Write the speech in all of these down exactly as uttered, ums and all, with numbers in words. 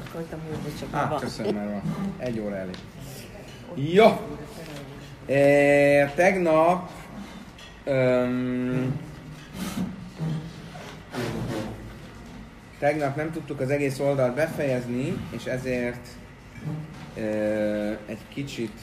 akartam húzni, csak Á, van. köszönöm, már van. Egy óra elég. Jó! E, tegnap um, tegnap nem tudtuk az egész oldalt befejezni, és ezért e, egy kicsit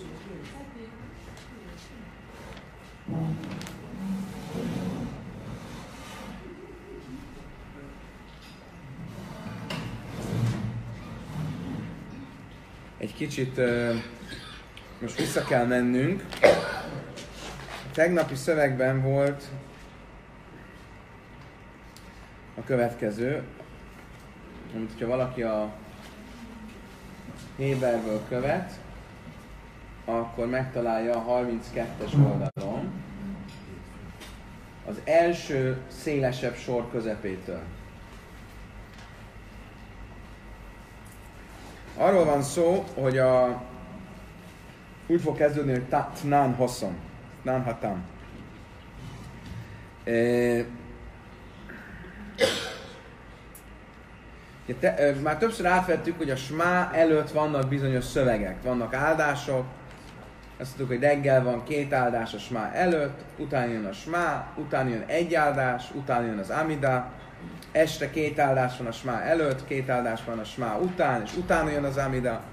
egy kicsit uh, most vissza kell mennünk. A tegnapi szövegben volt a következő, amit hogyha valaki a Héberből követ, akkor megtalálja a harminckettes oldalon az első szélesebb sor közepétől. Arról van szó, hogy a, úgy fog kezdődni, hogy Tnán Hosszom, Tnán Hatam. E, te, e, már többször átvettük, hogy a smá előtt vannak bizonyos szövegek, vannak áldások. Azt tudjuk, hogy reggel van két áldás a smá előtt, utána jön a smá, utána jön egy áldás, utána jön az amida. Este két áldás van a smá előtt, két áldás van a smá után, és utána jön az amida.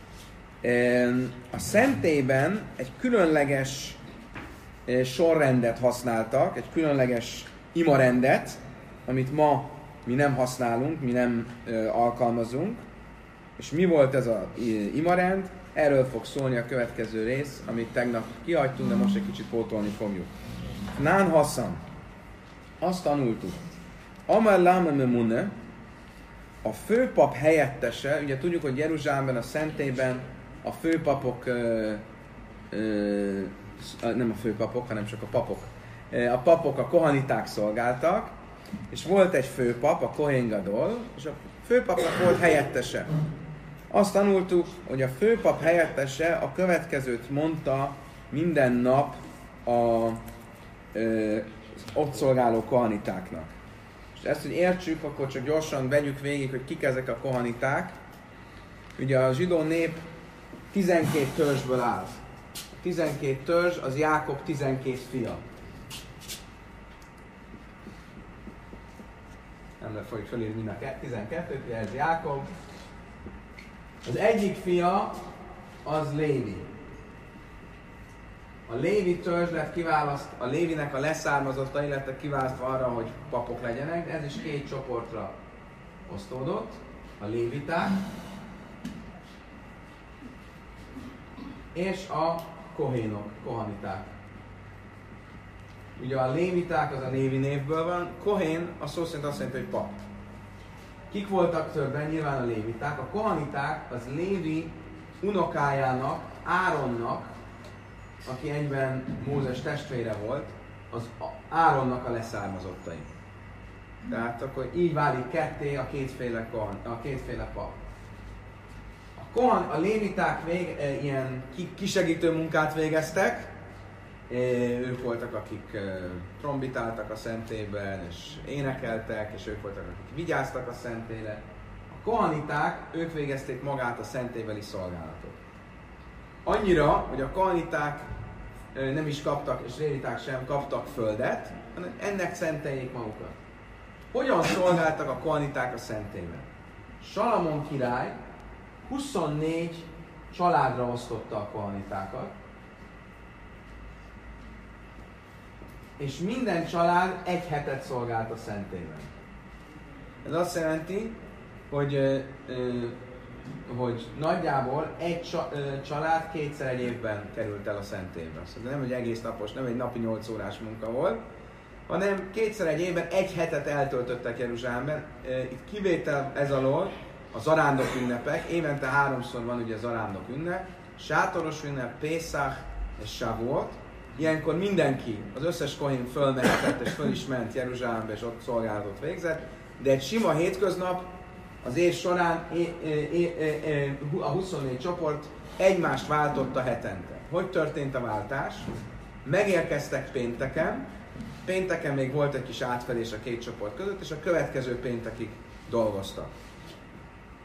A szentélyben egy különleges sorrendet használtak, egy különleges imarendet, amit ma mi nem használunk, mi nem alkalmazunk. És mi volt ez az imarend? Erről fog szólni a következő rész, amit tegnap kihagytunk, de most egy kicsit pótolni fogjuk. Nán Hassan. Azt tanultuk. Amar Lama Memune, a főpap helyettese, ugye tudjuk, hogy Jeruzsálemben, a szentélyben a főpapok, ö, ö, nem a főpapok, hanem csak a papok. A papok, a kohaniták szolgáltak, és volt egy főpap, a Kohen Gadol, és a főpapnak volt helyettese. Azt tanultuk, hogy a főpap helyettese a következőt mondta minden nap a ö, ott szolgáló kohanitáknak. És ezt, hogy értsük, akkor csak gyorsan vegyük végig, hogy kik ezek a kohaniták. Ugye a zsidó nép tizenkét törzsből áll. A tizenkét törzs az Jákob tizenkét fia. Nem lehet fogjuk felírni mind a tizenkettőt, ugye ez Jákob. Az egyik fia az Lévi. A Lévi törzs lett kiválaszt, a Lévinek a leszármazottai lettek kiválasztva arra, hogy papok legyenek, de ez is két csoportra osztódott. A léviták és a kohénok, kohaniták. Ugye a léviták az a Lévi névből van, kohén a szó szerint azt jelenti, hogy pap. Kik voltak többen? Nyilván a léviták. A kohaniták az Lévi unokájának, Áronnak, aki egyben Mózes testvére volt, az Áronnak a leszármazottai. Tehát akkor így válik ketté a kétféle, kohan, a kétféle pap. A, kohan, a léviták vég, e, ilyen kisegítő munkát végeztek, e, ők voltak, akik e, trombitáltak a szentélyben, és énekeltek, és ők voltak, akik vigyáztak a szentélyre. A kohaniták, ők végezték magát a szentélybeli szolgálatot. Annyira, hogy a kohaniták nem is kaptak, és léviták sem kaptak földet, hanem ennek szenteljék magukat. Hogyan szolgáltak a kohaniták a szentélyben? Salamon király huszonnégy családra osztotta a kohanitákat, és minden család egy hetet szolgált a szentélyben. Ez azt jelenti, hogy ö, ö, hogy nagyjából egy család kétszer egy évben került el a szentélybe. Szóval nem egy egész napos, nem egy napi nyolc órás munka volt, hanem kétszer egy évben egy hetet eltöltöttek Jeruzsálemben. Itt kivétel ez alól a zarándok ünnepek, évente háromszor van ugye zarándok ünnep, sátoros ünnep, Pészach és Shavuot. Ilyenkor mindenki, az összes kohén fölmehetett és föl is ment Jeruzsálembe és ott szolgálatot végzett, de egy sima hétköznap az év során a huszonnégy csoport egymást váltotta hetente. Hogy történt a váltás? Megérkeztek pénteken, pénteken még volt egy kis átfedés a két csoport között, és a következő péntekig dolgoztak.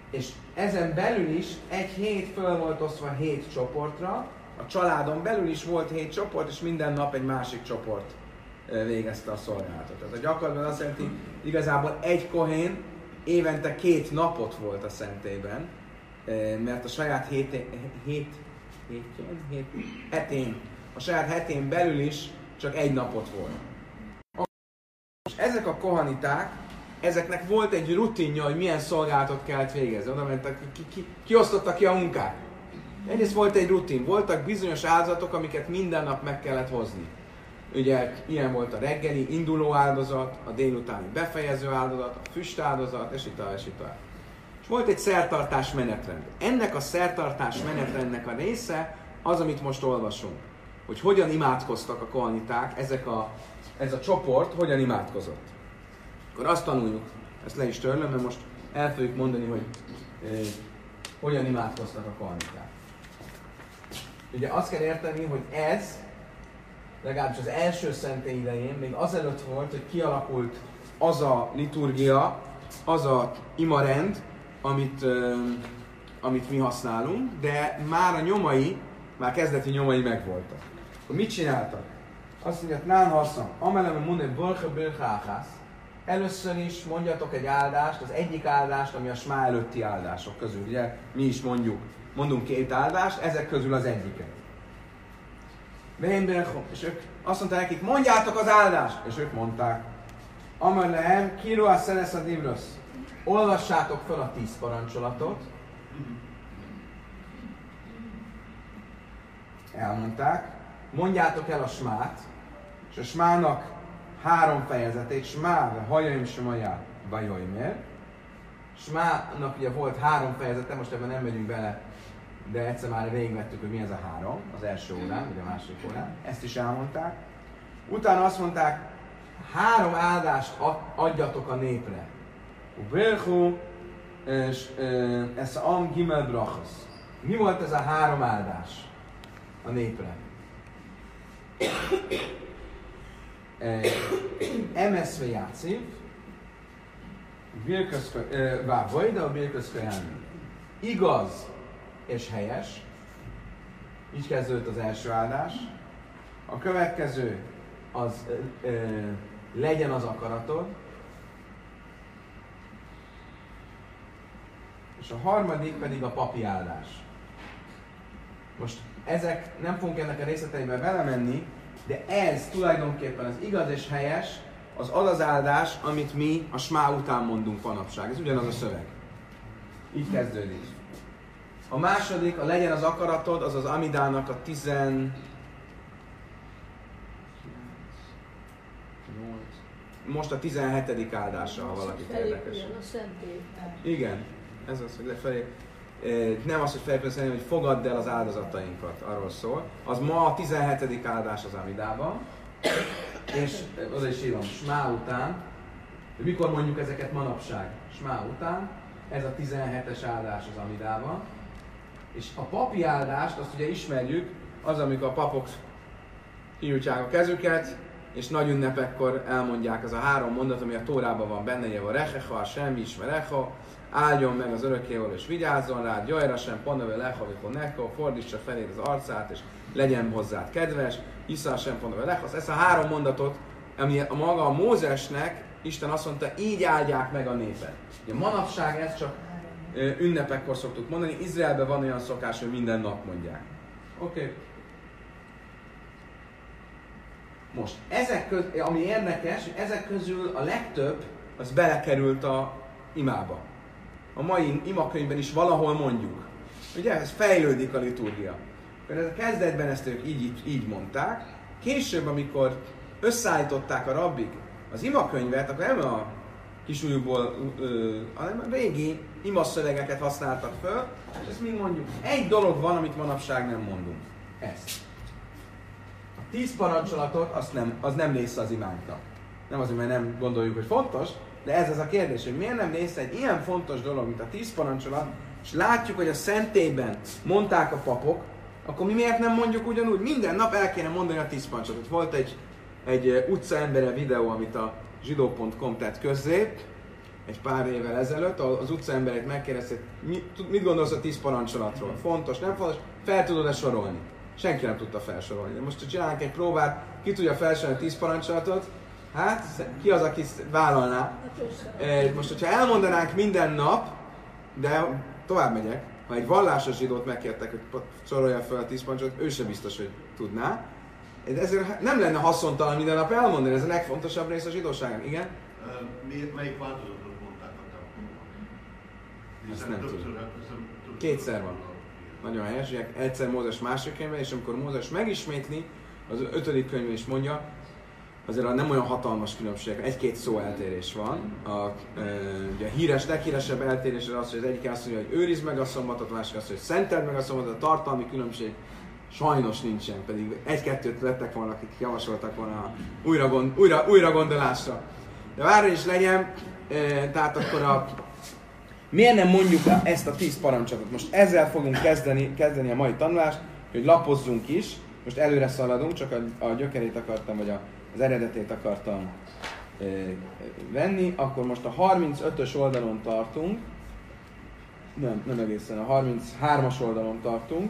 És ezen belül is egy hét föl volt osztva hét csoportra, a családon belül is volt hét csoport, és minden nap egy másik csoport végezte a szolgálatot. Ez a gyakorlatban azt jelenti, igazából egy kohén évente két napot volt a szentélyben, mert a saját hét, hét, hétjén, hét, hetén, a saját hetén belül is csak egy napot volt. És ezek a kohaniták, ezeknek volt egy rutinja, hogy milyen szolgálatot kellett végezni. Oda mentek, ki, ki, kiosztotta ki a munkát. Egyrészt volt egy rutin, voltak bizonyos áldozatok, amiket minden nap meg kellett hozni. Ugye ilyen volt a reggeli induló áldozat, a délutáni befejező áldozat, a füstáldozat, és itt és itt És volt egy szertartás menetrend. Ennek a szertartás menetrendnek a része az, amit most olvasunk. Hogy hogyan imádkoztak a kohaniták, ezek a, ez a csoport hogyan imádkozott. Akkor azt tanuljuk, ezt le is törlöm, mert most el fogjuk mondani, hogy eh, hogyan imádkoztak a kohaniták. Ugye azt kell érteni, hogy ez, legalábbis az első szentély idején, még azelőtt volt, hogy kialakult az a liturgia, az a imarend, amit, uh, amit mi használunk, de már a nyomai, már kezdeti nyomai megvoltak. Akkor mit csináltak? Azt mondja, nán haszam, amelem mondja, borcha bircháhász. Először is mondjatok egy áldást, az egyik áldást, ami a smá előtti áldások közül. Ugye mi is mondjuk, mondunk két áldást, ezek közül az egyiket. És ők azt mondták nekik, mondjátok az áldást! És ők mondták, amelem, kiro a szenesz a divrosz. Olvassátok fel a tíz parancsolatot. Elmondták, mondjátok el a smát, és a smának három fejezetét, smá, hajaim semajá, bajojmér. Smának ugye volt három fejezete, most ebben nem megyünk bele, de egyszer már végigvettük, hogy mi ez a három, az első órán, vagy a második órán. Ezt is elmondták. Utána azt mondták, három áldást adjatok a népre. Ubelchu, és ez a am gimel brachos. Mi volt ez a három áldás a népre? Emeszve játszik, vávajda a birközkölyáni. Igaz és helyes. Így kezdődött az első áldás. A következő az ö, ö, legyen az akaratod. És a harmadik pedig a papi áldás. Most ezek, nem fogunk ennek a részleteibe belemenni, de ez tulajdonképpen az igaz és helyes, az az az áldás, amit mi a smá után mondunk manapság. Ez ugyanaz a szöveg. Így kezdődik. A második, a legyen az akaratod, az az Amidának a tizen... Most a tizenhetedik áldása, ha valakit érdekes. Igen, ez az, hogy lefelé. Nem az, hogy felépülni, hogy fogadd el az áldozatainkat, arról szól. Az ma a tizenhetedik áldás az Amidában. És oda is írom, smá után. Mikor mondjuk ezeket manapság? Smá után. Ez a tizenhetes áldás az Amidában. És a papi áldást, azt ugye ismerjük, az, amikor a papok kinyújtják a kezüket, és nagy ünnepekkor elmondják az a három mondat, ami a Tórában van benne, jeva rechecha, semmi ismerecha, áldjon meg az örökkévaló és vigyázzon rád, jajra sem, ponave lecha, vikon neko, fordítsa feléd az arcát, és legyen hozzád kedves, iszal sem, ponave lecha. Ezt a három mondatot, ami a maga a Mózesnek, Isten azt mondta, így áldják meg a népet. Ugye manapság ezt csak ünnepekkor szoktuk mondani, Izraelben van olyan szokás, hogy minden nap mondják. Oké. Okay. Most, ezek közül, ami érdekes, ezek közül a legtöbb, az belekerült a imába. A mai imakönyvben is valahol mondjuk. Ugye, ez fejlődik a liturgia. Ez a kezdetben ezt ők így, így, így mondták. Később, amikor összeállították a rabbik az imakönyvet, akkor nem a kisújukból, hanem a régi imaszövegeket használtak föl, és ezt mind mondjuk. Egy dolog van, amit manapság nem mondunk. Ezt. A tíz parancsolatot, azt nem, az nem része az imánknak. Nem azért, mert nem gondoljuk, hogy fontos, de ez az a kérdés, hogy miért nem része egy ilyen fontos dolog, mint a tíz parancsolat, és látjuk, hogy a szentélyben mondták a papok, akkor mi miért nem mondjuk ugyanúgy? Minden nap el kéne mondani a tíz parancsolatot. Volt egy, egy utcaembere videó, amit a zsidó pont com tett közzé, egy pár évvel ezelőtt, az utca emberek megkérdezték, mit, mit gondolsz a tíz parancsolatról? Fontos, nem fontos? Fel tudod-e sorolni? Senki nem tudta felsorolni. De most, ha csinálunk egy próbát, ki tudja felsorolni a tíz parancsolatot? Hát, ki az, aki vállalná? Most, hogyha elmondanánk minden nap, de tovább megyek, ha egy vallásos zsidót megkértek, hogy sorolja fel a tíz parancsolatot, ő sem biztos, hogy tudná. De ezért nem lenne haszontalan minden nap elmondani, ez a legfontosabb rész a zsidóságnak. Igen? Miért, melyik változatot mondták a tempomban? Ezt nem tudom. Kétszer van. Nagyon helyes, egyszer Mózes másik könyvben, és amikor Mózes megismétli, az ötödik könyvben is mondja, azért nem olyan hatalmas különbség, egy-két szó eltérés van. A, e, ugye a híres, leghíresebb eltérés az, hogy az egyik azt mondja, hogy őrizd meg a szombatot, a másik azt, hogy szenteld meg a szombatot, a tartalmi különbség sajnos nincsen, pedig egy-kettőt lettek volna, akik javasoltak volna újra, gond, újra, újra gondolásra. De várj is legyen, e, tehát akkor a... Miért nem mondjuk ezt a tíz parancsolatot? Most ezzel fogunk kezdeni, kezdeni a mai tanulást, hogy lapozzunk is. Most előre szaladunk, csak a, a gyökerét akartam, vagy a, az eredetét akartam e, venni. Akkor most a harmincötös oldalon tartunk. Nem, nem egészen, a harminchármas oldalon tartunk.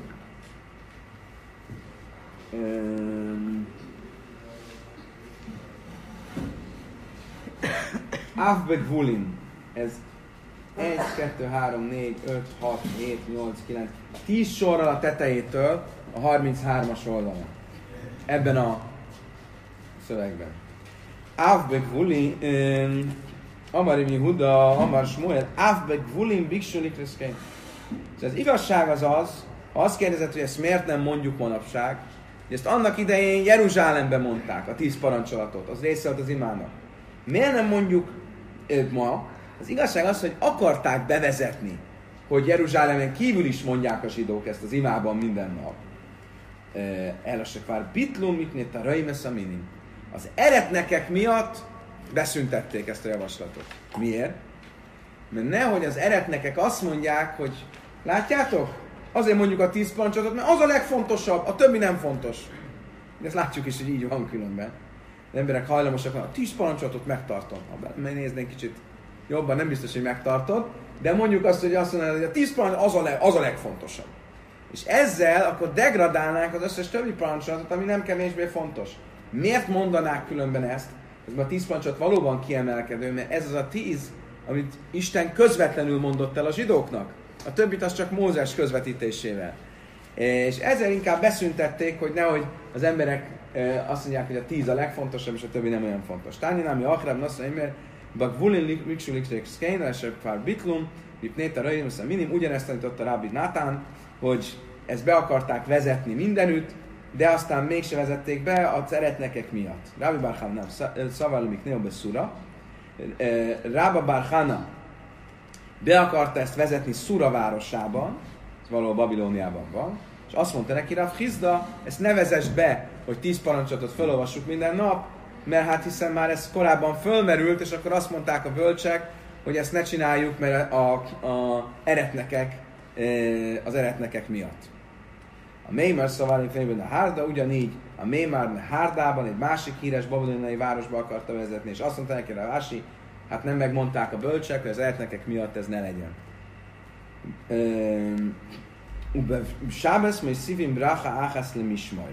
Avbeg Vulin. Ez egy, kettő, három, négy, öt, hat, hét, nyolc, kilenc, tíz sorral a tetejétől a harminchármas oldalon. Ebben a szövegben. Avbeg Vulin, Amarim Yehuda, Amar Shmuel, Avbeg Vulin, Biksulik Reszkein. Az igazság az az, ha azt kérdezett, hogy ezt miért nem mondjuk manapság, hogy ezt annak idején Jeruzsálemben mondták, a tíz parancsolatot, az része volt az imának. Miért nem mondjuk ők ma? Az igazság az, hogy akarták bevezetni, hogy Jeruzsálemen kívül is mondják a zsidók ezt az imában minden nap. Elasek vár bitlum mitnét a raimes a minim. Az eretnekek miatt beszüntették ezt a javaslatot. Miért? Mert nehogy az eretnekek azt mondják, hogy látjátok? Azért mondjuk a tíz parancsolatot, mert az a legfontosabb, a többi nem fontos. De ezt látjuk is, hogy így van különben. Az emberek hajlamosak, a tíz parancsolatot megtartom. Ha megnéznénk kicsit jobban, nem biztos, hogy megtartod, de mondjuk azt, hogy azt mondanád, hogy a tíz parancsolatot az a, leg, az a legfontosabb. És ezzel akkor degradálnánk az összes többi parancsolatot, ami nem kevésbé fontos. Miért mondanák különben ezt? Ez a tíz parancsolat valóban kiemelkedő, mert ez az a tíz, amit Isten közvetlenül mondott el a zsidóknak. A többit az csak Mózes közvetítésével. És ezzel inkább beszüntették, hogy nehogy az emberek azt mondják, hogy a tíz a legfontosabb, és a többi nem olyan fontos. Táninámi akrab nasszai, mert Bagvulin liksulikték szkein, és pár bitlum, vipnéta rajim, aztán minim, ugyanezt tanította Rabbi Nátán, hogy ezt be akarták vezetni mindenütt, de aztán mégse vezették be a szeretnekek miatt. Rabbi bar Chana, szavalumik neobeszura, Rabbi bar Chana be akarta ezt vezetni Szura városában, ez valahol Babilóniában van, és azt mondta neki, Rav Hizda, ezt ne vezess be, hogy tíz parancsolatot felolvassuk minden nap, mert hát hiszen már ez korábban fölmerült, és akkor azt mondták a bölcsek, hogy ezt ne csináljuk, mert a, a eretnekek, az eretnekek miatt. A Mémár szaválik fejében a Hárda, ugyanígy a Mémár Hárdában egy másik híres babiloniai városba akarta vezetni, és azt mondta neki a Rási, hát nem megmondták a bölcsek, hogy az eretnekek miatt ez ne legyen. Sábesz, mely szívim bracha áhász le mismaj.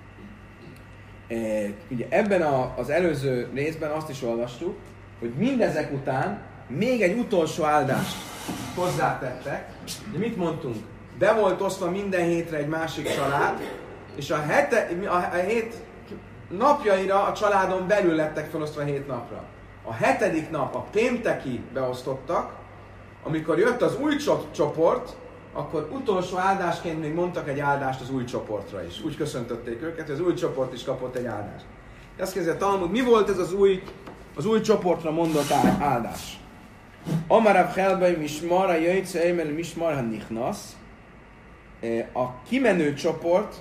Ugye ebben a, az előző részben azt is olvastuk, hogy mindezek után még egy utolsó áldást hozzátettek. De mit mondtunk? Be volt osztva minden hétre egy másik család, és a, hete, a, a hét napjaira a családon belül lettek felosztva hét napra. A hetedik nap, a pénteki beosztottak, amikor jött az új csoport, akkor utolsó áldásként még mondtak egy áldást az új csoportra is. Úgy köszöntötték őket, hogy az új csoport is kapott egy áldást. Ezt kezdje a Talmud, mi volt ez az új, az új csoportra mondott áldás? Amarav Helbeim is mara jöjjtse eimel is marha nichnasz. A kimenő csoport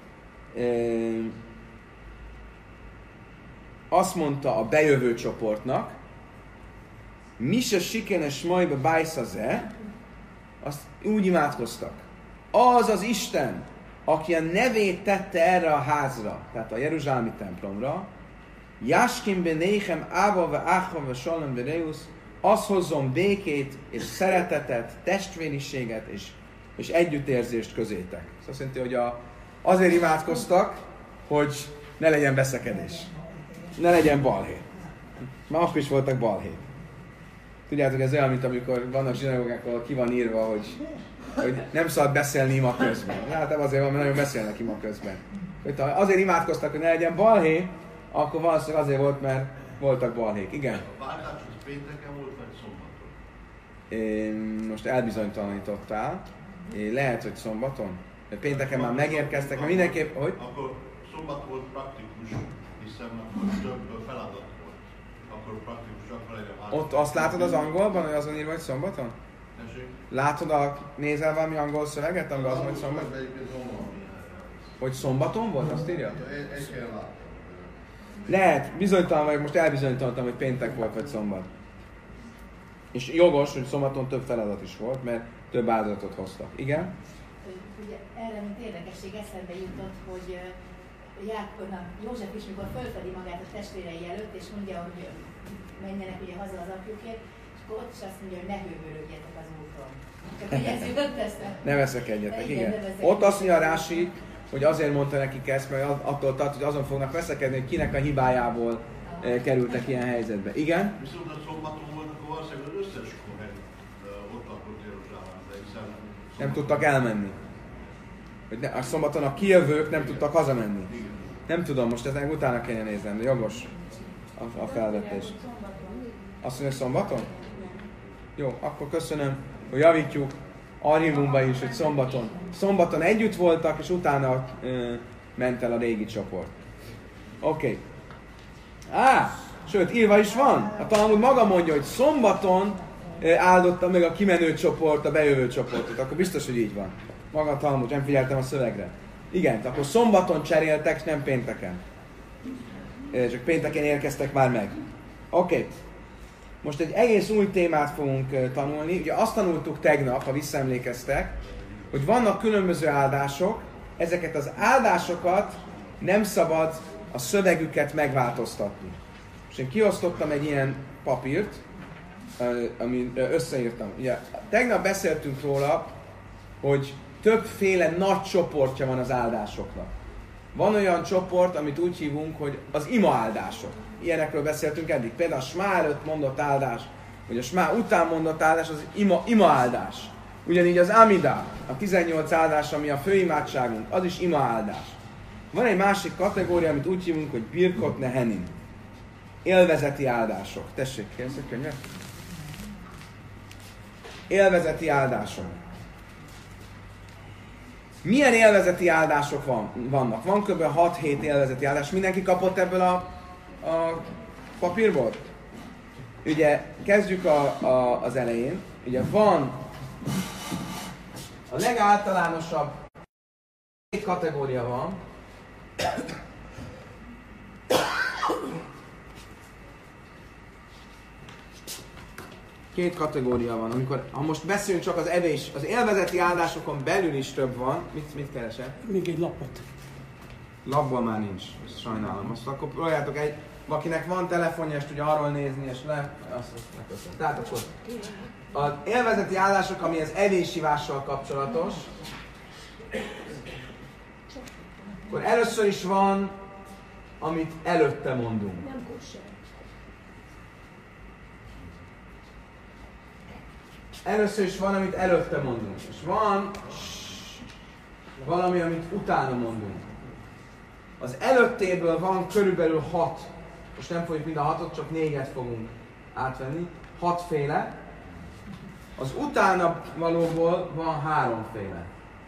azt mondta a bejövő csoportnak, mi se sikenes majba bájszaze, azt úgy imádkoztak. Az az Isten, aki a nevét tette erre a házra, tehát a jeruzsálemi templomra, Jaskim benéchem ába ve áchva ve salem ve reusz, az hozzon békét és szeretetet, testvériséget és, és együttérzést közétek. Ez azt jelenti, hogy a, azért imádkoztak, hogy ne legyen veszekedés. Ne legyen balhé. Már akkor is voltak balhé. Tudjátok, ez olyan, mint amikor vannak zsinagógák, ahol ki van írva, hogy, hogy nem szabad beszélni ima közben. Hát azért van, mert nagyon beszélnek ima közben. Ha azért imádkoztak, hogy ne legyen balhé, akkor valószínűleg azért volt, mert voltak balhék. Igen? A váltás az pénteken volt, vagy szombaton? Én most elbizonytalanítottál. Lehet, hogy szombaton. De pénteken már megérkeztek, mert mindenképp, hogy? Akkor szombat volt praktikus, hiszen akkor több feladat volt. Akkor praktikus, akkor legyen váltás. Ott azt látod az angolban, hogy azon írva, hogy szombaton? Tessék? Látod, a, nézel valami angol szöveget, amiben azon, hogy szombaton? Hogy szombaton volt, azt írja? Egy helyen láttam. Lehet, bizonytalan vagyok, most elbizonytalanodtam, hogy péntek volt, vagy szombat. És jogos, hogy szombaton több feladat is volt, mert több áldozatot hoztak. Igen? Ugye erre, mint érdekesség eszembe jutott, hogy Jákobnak, József is, mikor fölfedi magát a testvérei előtt, és mondja, hogy menjenek ugye haza az apjukért, és akkor ott is azt mondja, hogy ne hőbörögjetek az úton. Csak hogy ez jutott eszembe. Ne veszekedjetek, igen. igen. Ne Ott azt mondja Rási, hogy azért mondta nekik ezt, mert attól tart, hogy azon fognak veszekedni, hogy kinek a hibájából eh, kerültek ilyen helyzetbe. Igen? Viszont a szombaton volt, akkor valószínűleg az összes kohen ott lakott Jeruzsálemben, hiszen... Nem tudtak elmenni. Hogy ne, a szombaton a kijövők nem tudtak hazamenni. Igen. Nem tudom, most ezen utána kellene néznem, de jogos a, a felvetés. Azt mondja, szombaton? Jó, akkor köszönöm, hogy javítjuk archívumban is, hogy szombaton. Szombaton együtt voltak, és utána ö, ment el a régi csoport. Oké. Okay. Á, sőt, írva is van. A Talmud maga mondja, hogy szombaton ö, áldotta meg a kimenő csoport a bejövő csoportot. Akkor biztos, hogy így van. Maga a Talmud, nem figyeltem a szövegre. Igen, akkor szombaton cseréltek, nem pénteken. Csak pénteken érkeztek már meg. Oké. Okay. Most egy egész új témát fogunk tanulni. Ugye azt tanultuk tegnap, ha visszaemlékeztek, hogy vannak különböző áldások, ezeket az áldásokat nem szabad a szövegüket megváltoztatni. És én kiosztottam egy ilyen papírt, amit összeírtam. Ugye, tegnap beszéltünk róla, hogy többféle nagy csoportja van az áldásoknak. Van olyan csoport, amit úgy hívunk, hogy az ima áldások. Ilyenekről beszéltünk eddig. Például a smá előtt mondott áldás, vagy a smá után mondott áldás, az ima, ima áldás. Ugyanígy az Amida, a tizennyolc áldás, ami a főimádságunk, az is ima áldás. Van egy másik kategória, amit úgy hívunk, hogy birkot nehenin. Élvezeti áldások. Tessék, kérsz egy könyvet? Élvezeti áldások. Milyen élvezeti áldások van, vannak? Van kb. hat-hét élvezeti áldás. Mindenki kapott ebből a, a papírból? Ugye kezdjük a, a, az elején. Ugye van a legáltalánosabb két kategória van. Két kategória van, amikor, ha most beszélünk csak az evés, az élvezeti áldásokon belül is több van. Mit, mit keresel? Még egy lapot. Lapból már nincs, ezt sajnálom. Azt akkor próbáljátok egy, akinek van telefonja, és tudja arról nézni, és le, azt megköszönöm. Tehát akkor az élvezeti áldások, ami az evésivással kapcsolatos, akkor először is van, amit előtte mondunk. Nem kosser. Először is van, amit előtte mondunk. És van valami, amit utána mondunk. Az előttéből van körülbelül hat. Most nem fogjuk mind a hatot, csak négyet fogunk átvenni. Hatféle. Az utána valóból van háromféle.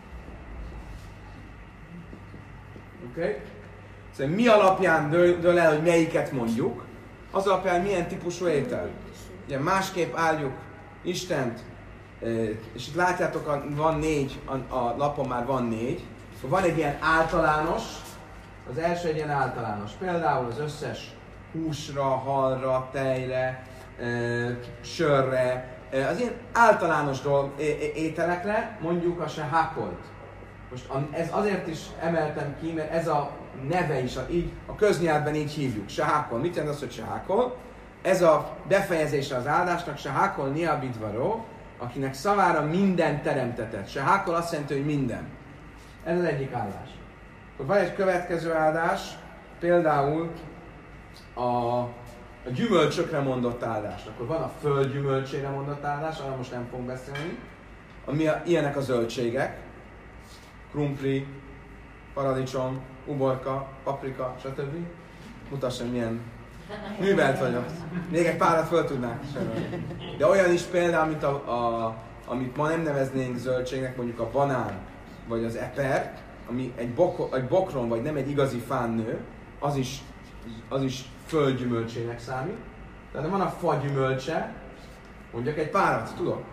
Oké? Okay? Szóval mi alapján dől, dől el, hogy melyiket mondjuk? Az alapján milyen típusú étel. Ugye másképp álljuk Istent, és itt látjátok, van négy, a, a lapon már van négy. Van egy ilyen általános, az első egy ilyen általános. Például az összes húsra, halra, tejre, sörre, az ilyen általános dolg, ételekre mondjuk a sehákolt. Most ez azért is emeltem ki, mert ez a neve is, a, így, a köznyelvben így hívjuk. Sehákol. Mit jelent az, hogy sehákol? ez a befejezése az áldásnak, se hákol niabidvaró, akinek szavára minden teremtetett. Se hákol azt jelenti, hogy minden. Ez az egyik áldás. Akkor van egy következő áldás, például a, a gyümölcsökre mondott áldás. Akkor van a föld gyümölcsére mondott áldás, arra most nem fogunk beszélni. Ami a, ilyenek a zöldségek, krumpli, paradicsom, uborka, paprika, stb. Mutassam, milyen művelt vagyok. Még egy párat föl tudnák sorolni. De olyan is például, mint a, a, amit ma nem neveznénk zöldségnek, mondjuk a banán, vagy az eper, ami egy, bok, egy bokron, vagy nem egy igazi fán nő, az is, az is földgyümölcsének számít. Tehát van a fagyümölcse, mondjak egy párat, tudok?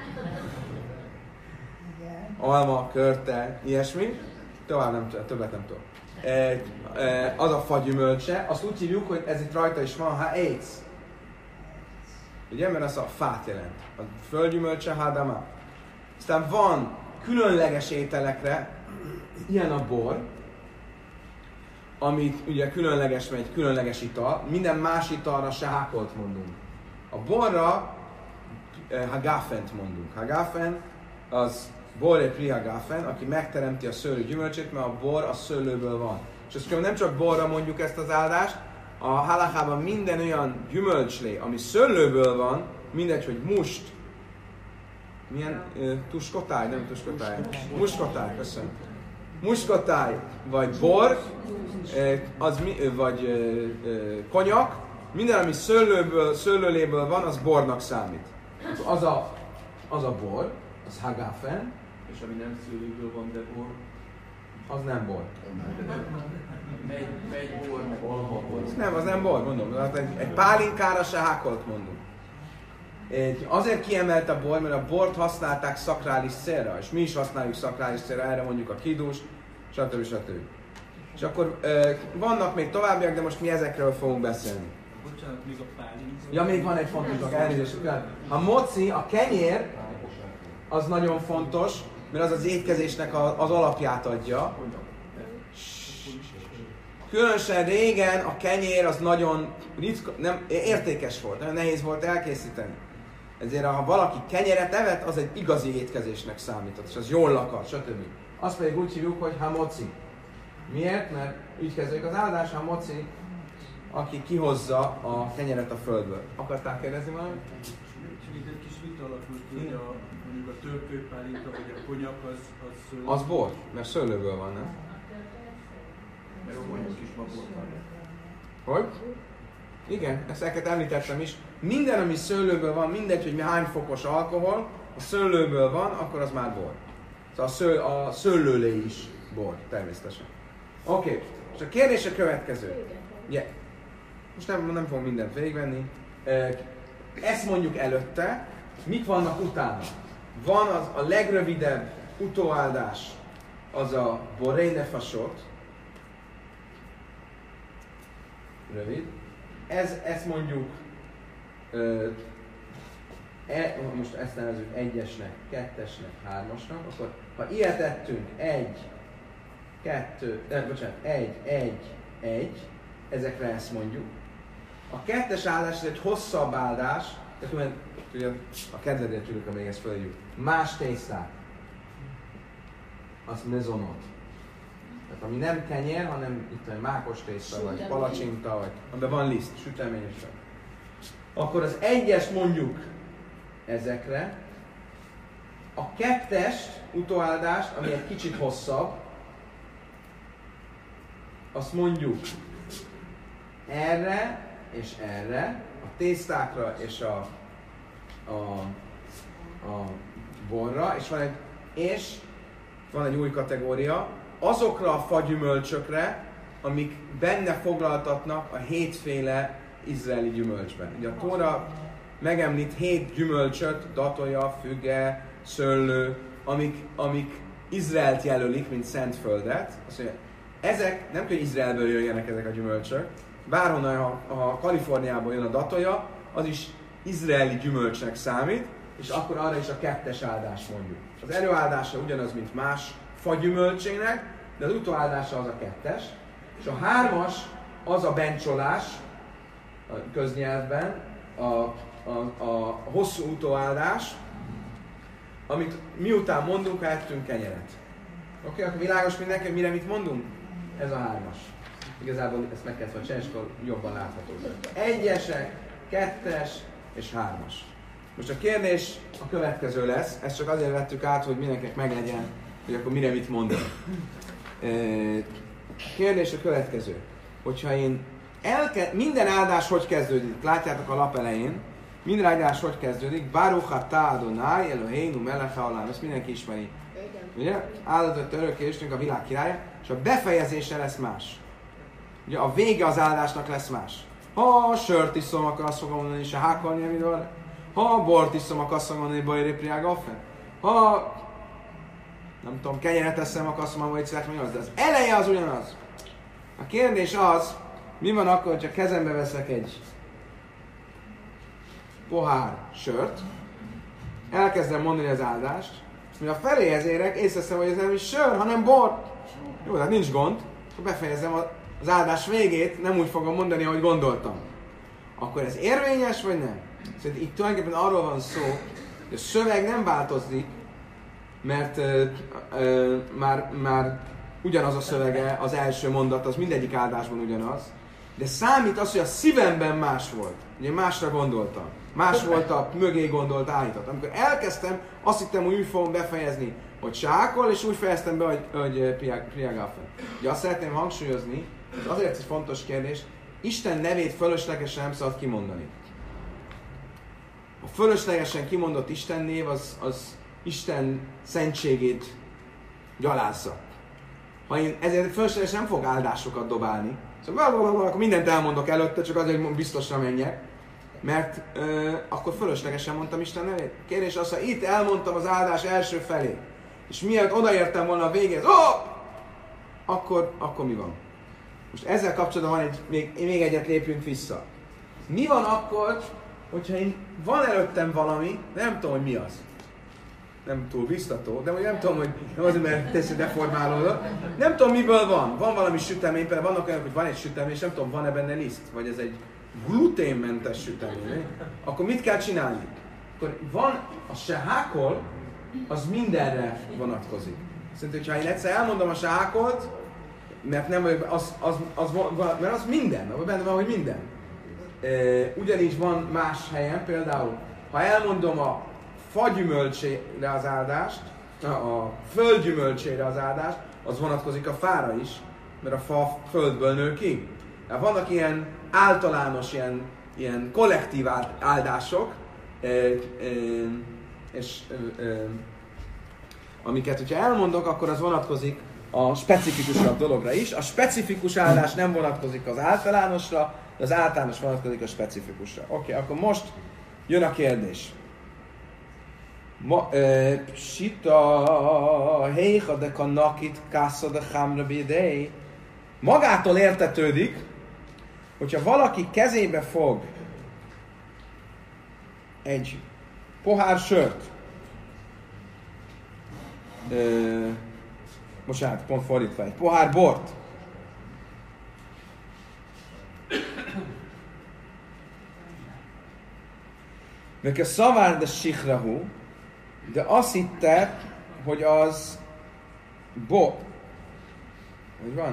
Alma, körte, ilyesmi. Tovább nem tudom, többet nem tudom. E, e, az a fagyümölcse, azt úgy hívjuk, hogy ez itt rajta is van, ha ész. Ugye, mert az a fát jelent. A földgyümölcse, hádama. Aztán van különleges ételekre, ilyen a bor, amit ugye különleges, mert egy különleges ital. Minden más italra se hákolt mondunk. A borra eh, hagafent mondunk. Hagafen az boré pri hagafen, aki megteremti a szőlő gyümölcsét, mert a bor a szőlőből van. És azt nem csak borra mondjuk ezt az áldást, a halachában minden olyan gyümölcslé, ami szőlőből van, mindegy, hogy must, milyen uh, tuskotály, nem tuskotály, muskotály, köszönöm. Muskotály, vagy bor, az, vagy konyak, minden, ami szőlőből, szőlőléből van, az bornak számít. Az a, az a bor, az hagafen. És ami nem szőlőből van, de bor? Az nem bor. Megy, megy bor, meg alma bor. Nem, az nem bor, mondom. Egy, egy pálinkára se hákolt mondunk. Egy, azért kiemelt a bor, mert a bort használták szakrális célra, és mi is használjuk szakrális célra, erre mondjuk a kidus, stb. stb. És akkor e, vannak még továbbiak, de most mi ezekről fogunk beszélni. Bocsánat, még a pálinka. Ja, még van egy fontos dolog, elnézést. A moci, a kenyér, az nagyon fontos, mert az az étkezésnek a, az alapját adja. Különösen régen a kenyér az nagyon ritka, nem, értékes volt, nagyon nehéz volt elkészíteni. Ezért ha valaki kenyeret evett, az egy igazi étkezésnek számított, és az jól lakart, stb. Azt pedig úgy hívjuk, hogy hamoci. Miért? Mert így kezdődik az áldás, hamoci, aki kihozza a kenyeret a földből. Akartál kérdezni valamit? Csak itt egy kis vita alakult, hogy a, mondjuk a törpőpálinka vagy a konyak az, az szőlő. Az bor, mert szőlőből van, nem? Mert a konyak is babot van. Hogy? Igen, ezt elket említettem is. Minden, ami szőlőből van, mindegy, hogy hány fokos alkohol, a szőlőből van, akkor az már bor. Szóval a, sző, a szőlőlé is bor, természetesen. Oké, okay. És a kérdés a következő. Yeah. Most nem, nem fogom mindent végigvenni. Ezt mondjuk előtte, mik vannak utána? Van az a legrövidebb utóáldás, az a boré nefasot. Rövid. Ez, ezt mondjuk, ö, e, most ezt nevezzük egyesnek, kettesnek, hármasnak, akkor ha ilyet ettünk, egy, kettő, nem, bocsánat, egy, egy, egy, ezekre ezt mondjuk. A kettes áldás ez egy hosszabb áldás, tehát ugye a kedvedért tudjuk, amíg ezt felhívjuk. Más tészták. Az mezonot. Tehát ami nem kenyér, hanem itt egy mákos tészta, vagy palacsinta, vagy amiben van liszt, sütemény is van. Akkor az egyes mondjuk ezekre. A kettes utóáldást, ami egy kicsit hosszabb, azt mondjuk erre és erre, a tésztákra és a, a, a borra, és van egy, és van egy új kategória, azokra a fagyümölcsökre, amik benne foglaltatnak a hétféle izraeli gyümölcsben. Ugye a Tóra megemlít hét gyümölcsöt, datolja, füge, szőlő, amik, amik Izraelt jelölik, mint szent földet. Azt mondja, ezek nem kell, hogy Izraelből jöjjenek ezek a gyümölcsök. Bárhonnan, ha, ha Kaliforniából jön a datolja, az is izraeli gyümölcsnek számít, és akkor arra is a kettes áldás mondjuk. Az előáldása ugyanaz, mint más fagyümölcsének, de az utóáldása az a kettes. És a hármas az a bencsolás a köznyelvben, a, a, a hosszú utóáldás, amit miután mondunk, ettünk kenyeret. Oké, okay, akkor világos mindenki, hogy mire mit mondunk? Ez a hármas. Igazából ezt meg kellett csinálni, és akkor jobban látható. Egyesek, kettes és hármas. Most a kérdés a következő lesz, ezt csak azért vettük át, hogy mindenkinek meglegyen, hogy akkor mire mit mondunk. A kérdés a következő. Hogyha én elke- minden áldás hogy kezdődik? Látjátok a lap elején. Minden áldás hogy kezdődik? Baruch atah Adonai Eloheinu melech haolam. Ezt mindenki ismeri. Ugye? Áldott örökké Istenünk, a világ királya. És a befejezése lesz más. Ugye a vége az áldásnak lesz más. Ha sört iszom, akkor azt fogom mondani, se hákolni, amit van. Ha bort iszom, akkor azt fogom mondani, bajré priágafen. Ha nem tudom, kenyeret eszem, akkor azt mondom, hogy szeret, hogy az. De az eleje az ugyanaz. A kérdés az, mi van akkor, hogyha kezembe veszek egy pohár sört, elkezdem mondani az áldást, és mire a feléhez érek, észreveszem, hogy ez nem is sör, hanem bor. Jó, tehát nincs gond, akkor befejezem az áldás végét, nem úgy fogom mondani, ahogy gondoltam. Akkor ez érvényes, vagy nem? Szóval itt tulajdonképpen arról van szó, hogy a szöveg nem változik, mert ö, ö, már, már ugyanaz a szövege, az első mondat, az mindegyik áldásban ugyanaz, de számít az, hogy a szívemben más volt. Ugye másra gondoltam. Más volt a mögé gondolt állított. Amikor elkezdtem, azt hittem, hogy úgy fogom befejezni, hogy sákol, és úgy fejeztem be, hogy, hogy priagafen. Ugye azt szeretném hangsúlyozni, ez azért egy fontos kérdés, Isten nevét fölöslegesen nem szabad kimondani. A fölöslegesen kimondott Isten név az, az Isten szentségét gyalázza. Ha én ezért fölöslegesen nem fog áldásokat dobálni, szóval akkor mindent elmondok előtte, csak azért, hogy biztosra menjek, mert ö, akkor fölöslegesen mondtam Isten nevét. Kérdés az, ha itt elmondtam az áldás első felé, és mielőtt odaértem volna a végéhez, oh! akkor, akkor mi van? Most ezzel kapcsolatban van egy, még, még egyet lépjünk vissza. Mi van akkor, hogyha én, van előttem valami, nem tudom, hogy mi az. Nem túl biztató, de nem tudom, hogy nem azért, mert teszi deformálódott. Nem tudom, miből van. Van valami sütemény, például vannak olyanok, hogy van egy sütemény, és nem tudom, van-e benne liszt, vagy ez egy gluténmentes sütemény. Akkor mit kell csinálni? Akkor van a sehákol, az mindenre vonatkozik. Szerintem, hogyha én egyszer elmondom a sehákolt, mert nem az, az, az, az, mert az minden, abban benne van, hogy minden. Ugyanígy van más helyen, például, ha elmondom a fagyümölcsére az áldást, a földgyümölcsére az áldást, az vonatkozik a fára is, mert a fa földből nő ki. Tehát vannak ilyen általános, ilyen, ilyen kollektív áldások, és amiket, hogyha elmondok, akkor az vonatkozik a specifikusabb dologra is. A specifikus áldás nem vonatkozik az általánosra, de az általános vonatkozik a specifikusra. Oké, okay, akkor most jön a kérdés. Sita heicha de kanakit kassa de hamra bidei. Magától értetődik, hogyha valaki kezébe fog egy pohár sört, ö, bocsánat, pont fordítva, egy pohár bort, Veke szavár de sikrahu, de azt hitte, hogy az bo. Hogy van?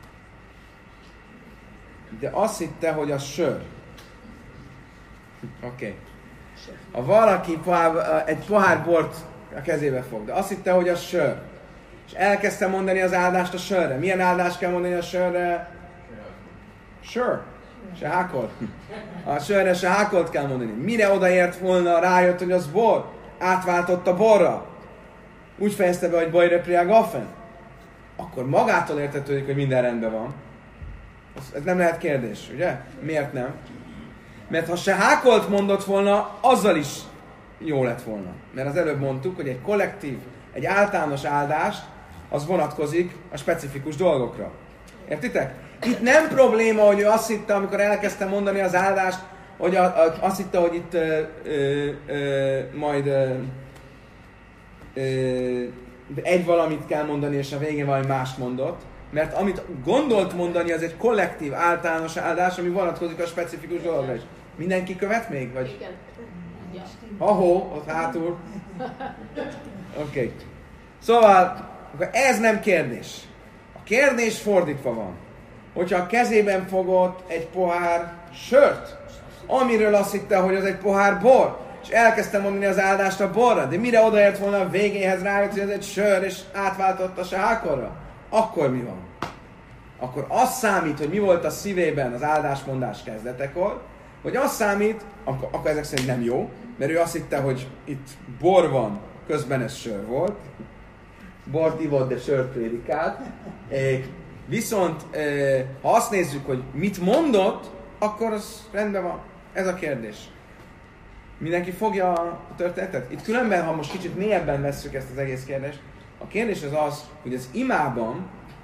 De azt hitte, hogy az sör. Oké. Okay. Ha valaki pohár, egy pohár bort a kezébe fog, de azt hitte, hogy az sör. És elkezdte mondani az áldást a sörre. Milyen áldást kell mondani a sörre? Sör. Se hákolt. A sörre se hákolt kell mondani. Mire odaért volna, rájött, hogy az bor? Átváltott a borra. Úgy fejezte be, hogy bajre priágafen. Akkor magától értetődik, hogy minden rendben van. Ez nem lehet kérdés, ugye? Miért nem? Mert ha se hákolt mondott volna, azzal is jó lett volna. Mert az előbb mondtuk, hogy egy kollektív, egy általános áldás, az vonatkozik a specifikus dolgokra. Értitek? Itt nem probléma, hogy ő azt hitte, amikor elkezdtem mondani az áldást, hogy a, a, azt hitte, hogy itt ö, ö, ö, majd ö, ö, egy valamit kell mondani, és a végén valami mást mondott. Mert amit gondolt mondani, az egy kollektív, általános áldás, ami vonatkozik a specifikus dologra is. Mindenki követ még? Vagy? Igen. Ja. Ahó, ott hátul. Oké. Okay. Szóval, akkor ez nem kérdés. A kérdés fordítva van. Hogyha a kezében fogott egy pohár sört, amiről azt hitte, hogy az egy pohár bor, és elkezdtem mondani az áldást a borra, de mire odaért volna a végéhez, rájött, hogy ez egy sör, és átváltott a sákorra, akkor mi van? Akkor az számít, hogy mi volt a szívében az áldásmondás kezdetekor, vagy az számít, akkor, akkor ezek szerint nem jó, mert ő azt hitte, hogy itt bor van, közben ez sör volt, bort ivott, de sört prédikált. Viszont ha azt nézzük, hogy mit mondott, akkor az rendben van. Ez a kérdés. Mindenki fogja a történetet? Itt különben, ha most kicsit mélyebben vesszük ezt az egész kérdést, a kérdés az az, hogy az imában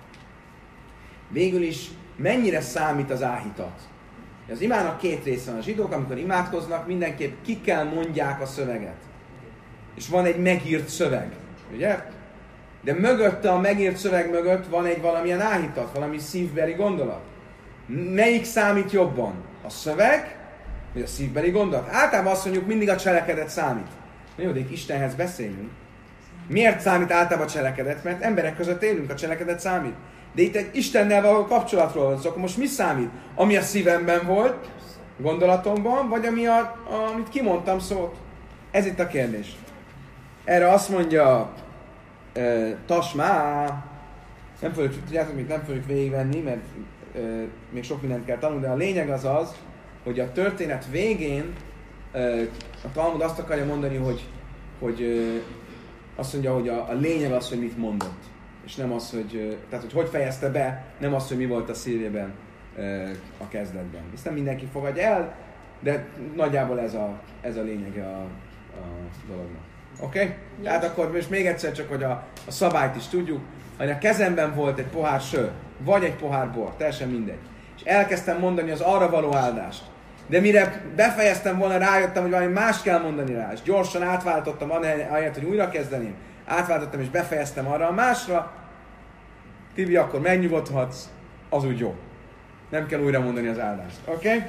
végül is mennyire számít az áhítat. Az imának két része van. A zsidók, amikor imádkoznak, mindenképp ki kell mondják a szöveget. És van egy megírt szöveg, ugye? De mögötte, a megírt szöveg mögött van egy valamilyen áhítat, valami szívbeli gondolat. Melyik számít jobban? A szöveg, vagy a szívbeli gondolat? Általában azt mondjuk, mindig a cselekedet számít. Jó, de itt Istenhez beszélünk. Miért számít általában a cselekedet? Mert emberek között élünk, a cselekedet számít. De itt egy Istennel való kapcsolatról van szó, akkor most mi számít? Ami a szívemben volt, gondolatomban, vagy ami a, a, amit kimondtam szót? Ez itt a kérdés. Erre azt mondja uh, Tasmá, nem fogjuk, tudjátok, mit nem fogjuk végigvenni, mert uh, még sok mindent kell tanulni, de a lényeg az az, hogy a történet végén uh, a Talmud azt akarja mondani, hogy, hogy uh, azt mondja, hogy a, a lényeg az, hogy mit mondott. És nem az, hogy, tehát, hogy hogy fejezte be, nem az, hogy mi volt a szívében a kezdetben. Ezt nem mindenki fogadja el, de nagyjából ez a, ez a lényege a, a dolognak. Oké? Okay? Tehát akkor most még egyszer csak, hogy a, a szabályt is tudjuk, hogy a kezemben volt egy pohár sör, vagy egy pohár bor, teljesen mindegy. És elkezdtem mondani az arra való áldást. De mire befejeztem volna, rájöttem, hogy valami más kell mondani rá, és gyorsan átváltottam, ahelyett, hogy újra kezdeném. Átváltottam és befejeztem arra a másra. Tibi, akkor megnyugodhatsz, az úgy jó. Nem kell újra mondani az áldást. Oké? Okay?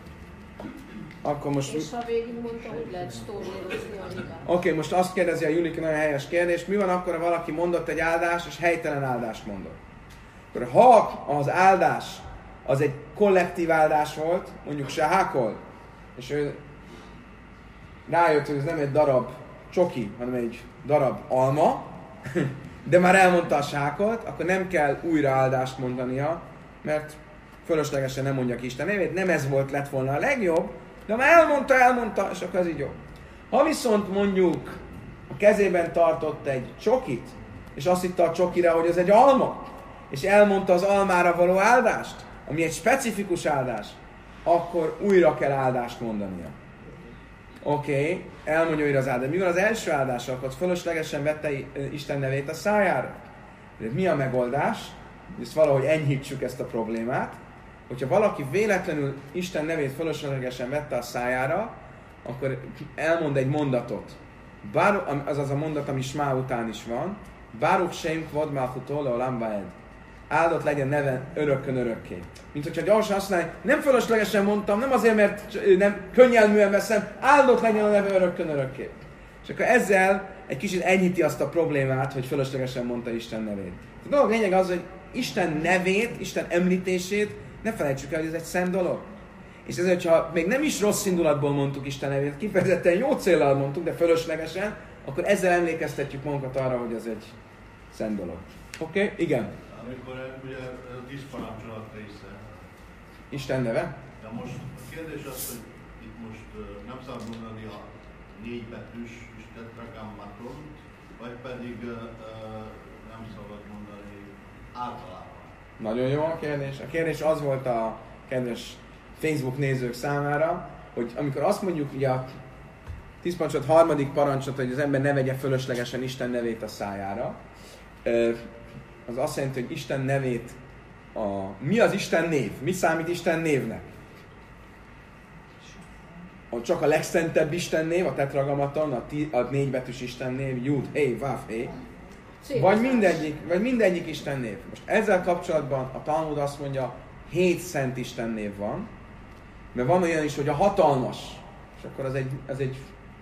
Akkor most... És ha végig mondta, hogy lehet stórérozni a hibát. Oké, okay, most azt kérdezi a Julika, nagyon helyes kérdés. Mi van akkor, ha valaki mondott egy áldást, és helytelen áldást mondott? Akkor ha az áldás az egy kollektív áldás volt, mondjuk se hákol, és ő rájött, hogy ez nem egy darab csoki, hanem egy darab alma, de már elmondta a sákolt, akkor nem kell újra áldást mondania, mert fölöslegesen nem mondja ki Isten nevét, nem ez volt, lett volna a legjobb, de már elmondta, elmondta, és akkor ez így jó. Ha viszont mondjuk a kezében tartott egy csokit, és azt hitte a csokira, hogy ez egy alma, és elmondta az almára való áldást, ami egy specifikus áldás, akkor újra kell áldást mondania. Oké, okay, elmondja újra az áldás. Mi van az első áldással? Akkor fölöslegesen vette Isten nevét a szájára. De mi a megoldás? Ezt valahogy enyhítsük ezt a problémát. Hogyha valaki véletlenül Isten nevét fölöslegesen vette a szájára, akkor elmond egy mondatot. Bár, azaz a mondat, ami Smá után is van. Baruch Shem Kvod Malchutó Leolam Vaed. Áldott legyen neve örökkön örökké. Mint hogyha gyorsan azt mondja, nem fölöslegesen mondtam, nem azért, mert nem könnyelműen veszem, áldott legyen a neve örökkön örökké. És akkor ezzel egy kicsit enyhíti azt a problémát, hogy fölöslegesen mondta Isten nevét. A dolog lényeg az, hogy Isten nevét, Isten említését ne felejtsük el, hogy ez egy szent dolog. És ezért, hogyha még nem is rossz indulatból mondtuk Isten nevét, kifejezetten jó céllal mondtuk, de fölöslegesen, akkor ezzel emlékeztetjük magunkat arra, hogy ez egy szent dolog. Oké? Okay? Igen. Amikor ugye a tíz parancsolat része. Isten neve? De most a kérdés az, hogy itt most uh, nem szabad mondani a négy betűs tetragrammaton, vagy pedig uh, nem szabad mondani általában. Nagyon jó a kérdés. A kérdés az volt a kedves Facebook nézők számára, hogy amikor azt mondjuk, ugye a tíz parancsot harmadik parancsot, hogy az ember ne vegye fölöslegesen Isten nevét a szájára, uh, az azt jelenti, hogy Isten nevét, a... mi az Isten név? Mi számít Isten névnek? Csak a legszentebb Isten név, a tetragrammaton, a, tí... a négybetűs Isten név, Jud, Hé, Vav, Hé. Vagy mindegyik, vagy mindegyik Isten név. Most ezzel kapcsolatban a Talmud azt mondja, hét szent Isten név van. Mert van olyan is, hogy a hatalmas, és akkor az egy, az egy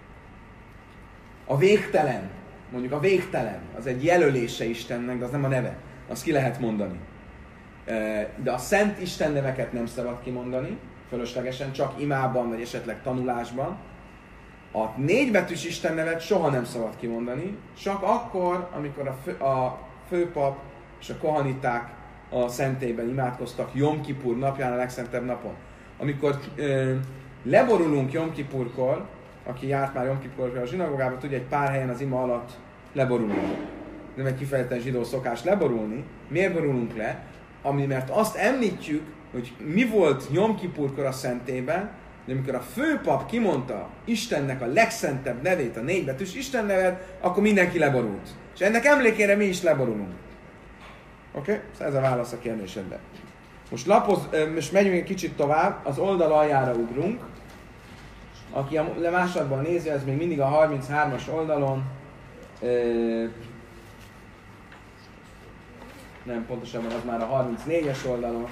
a végtelen, mondjuk a végtelen, az egy jelölése Istennek, de az nem a neve. Azt ki lehet mondani. De a szent Isten neveket nem szabad kimondani, fölöslegesen, csak imában, vagy esetleg tanulásban. A négybetűs Isten nevet soha nem szabad kimondani, csak akkor, amikor a, fő, a főpap és a kohaniták a szentélyben imádkoztak Jom Kipur napján, a legszentebb napon. Amikor ö, leborulunk Jom Kipurkor, aki járt már Jom Kipurkor a zsinagógában, tudja, egy pár helyen az ima alatt leborulunk. Nem egy kifejezetten zsidó szokás leborulni. Miért borulunk le? Ami, mert azt említjük, hogy mi volt Jom Kipurkor a szentélyben, de amikor a főpap kimondta Istennek a legszentebb nevét, a négybetűs Isten nevet, akkor mindenki leborult. És ennek emlékére mi is leborulunk. Oké? Okay? Ez a válasz a kérdésedre. Most, lapoz, most megyünk egy kicsit tovább, az oldal aljára ugrunk. Aki a másodban nézi, ez még mindig a harminchármas oldalon. Nem, pontosabban az már a harmincnégyes oldalon.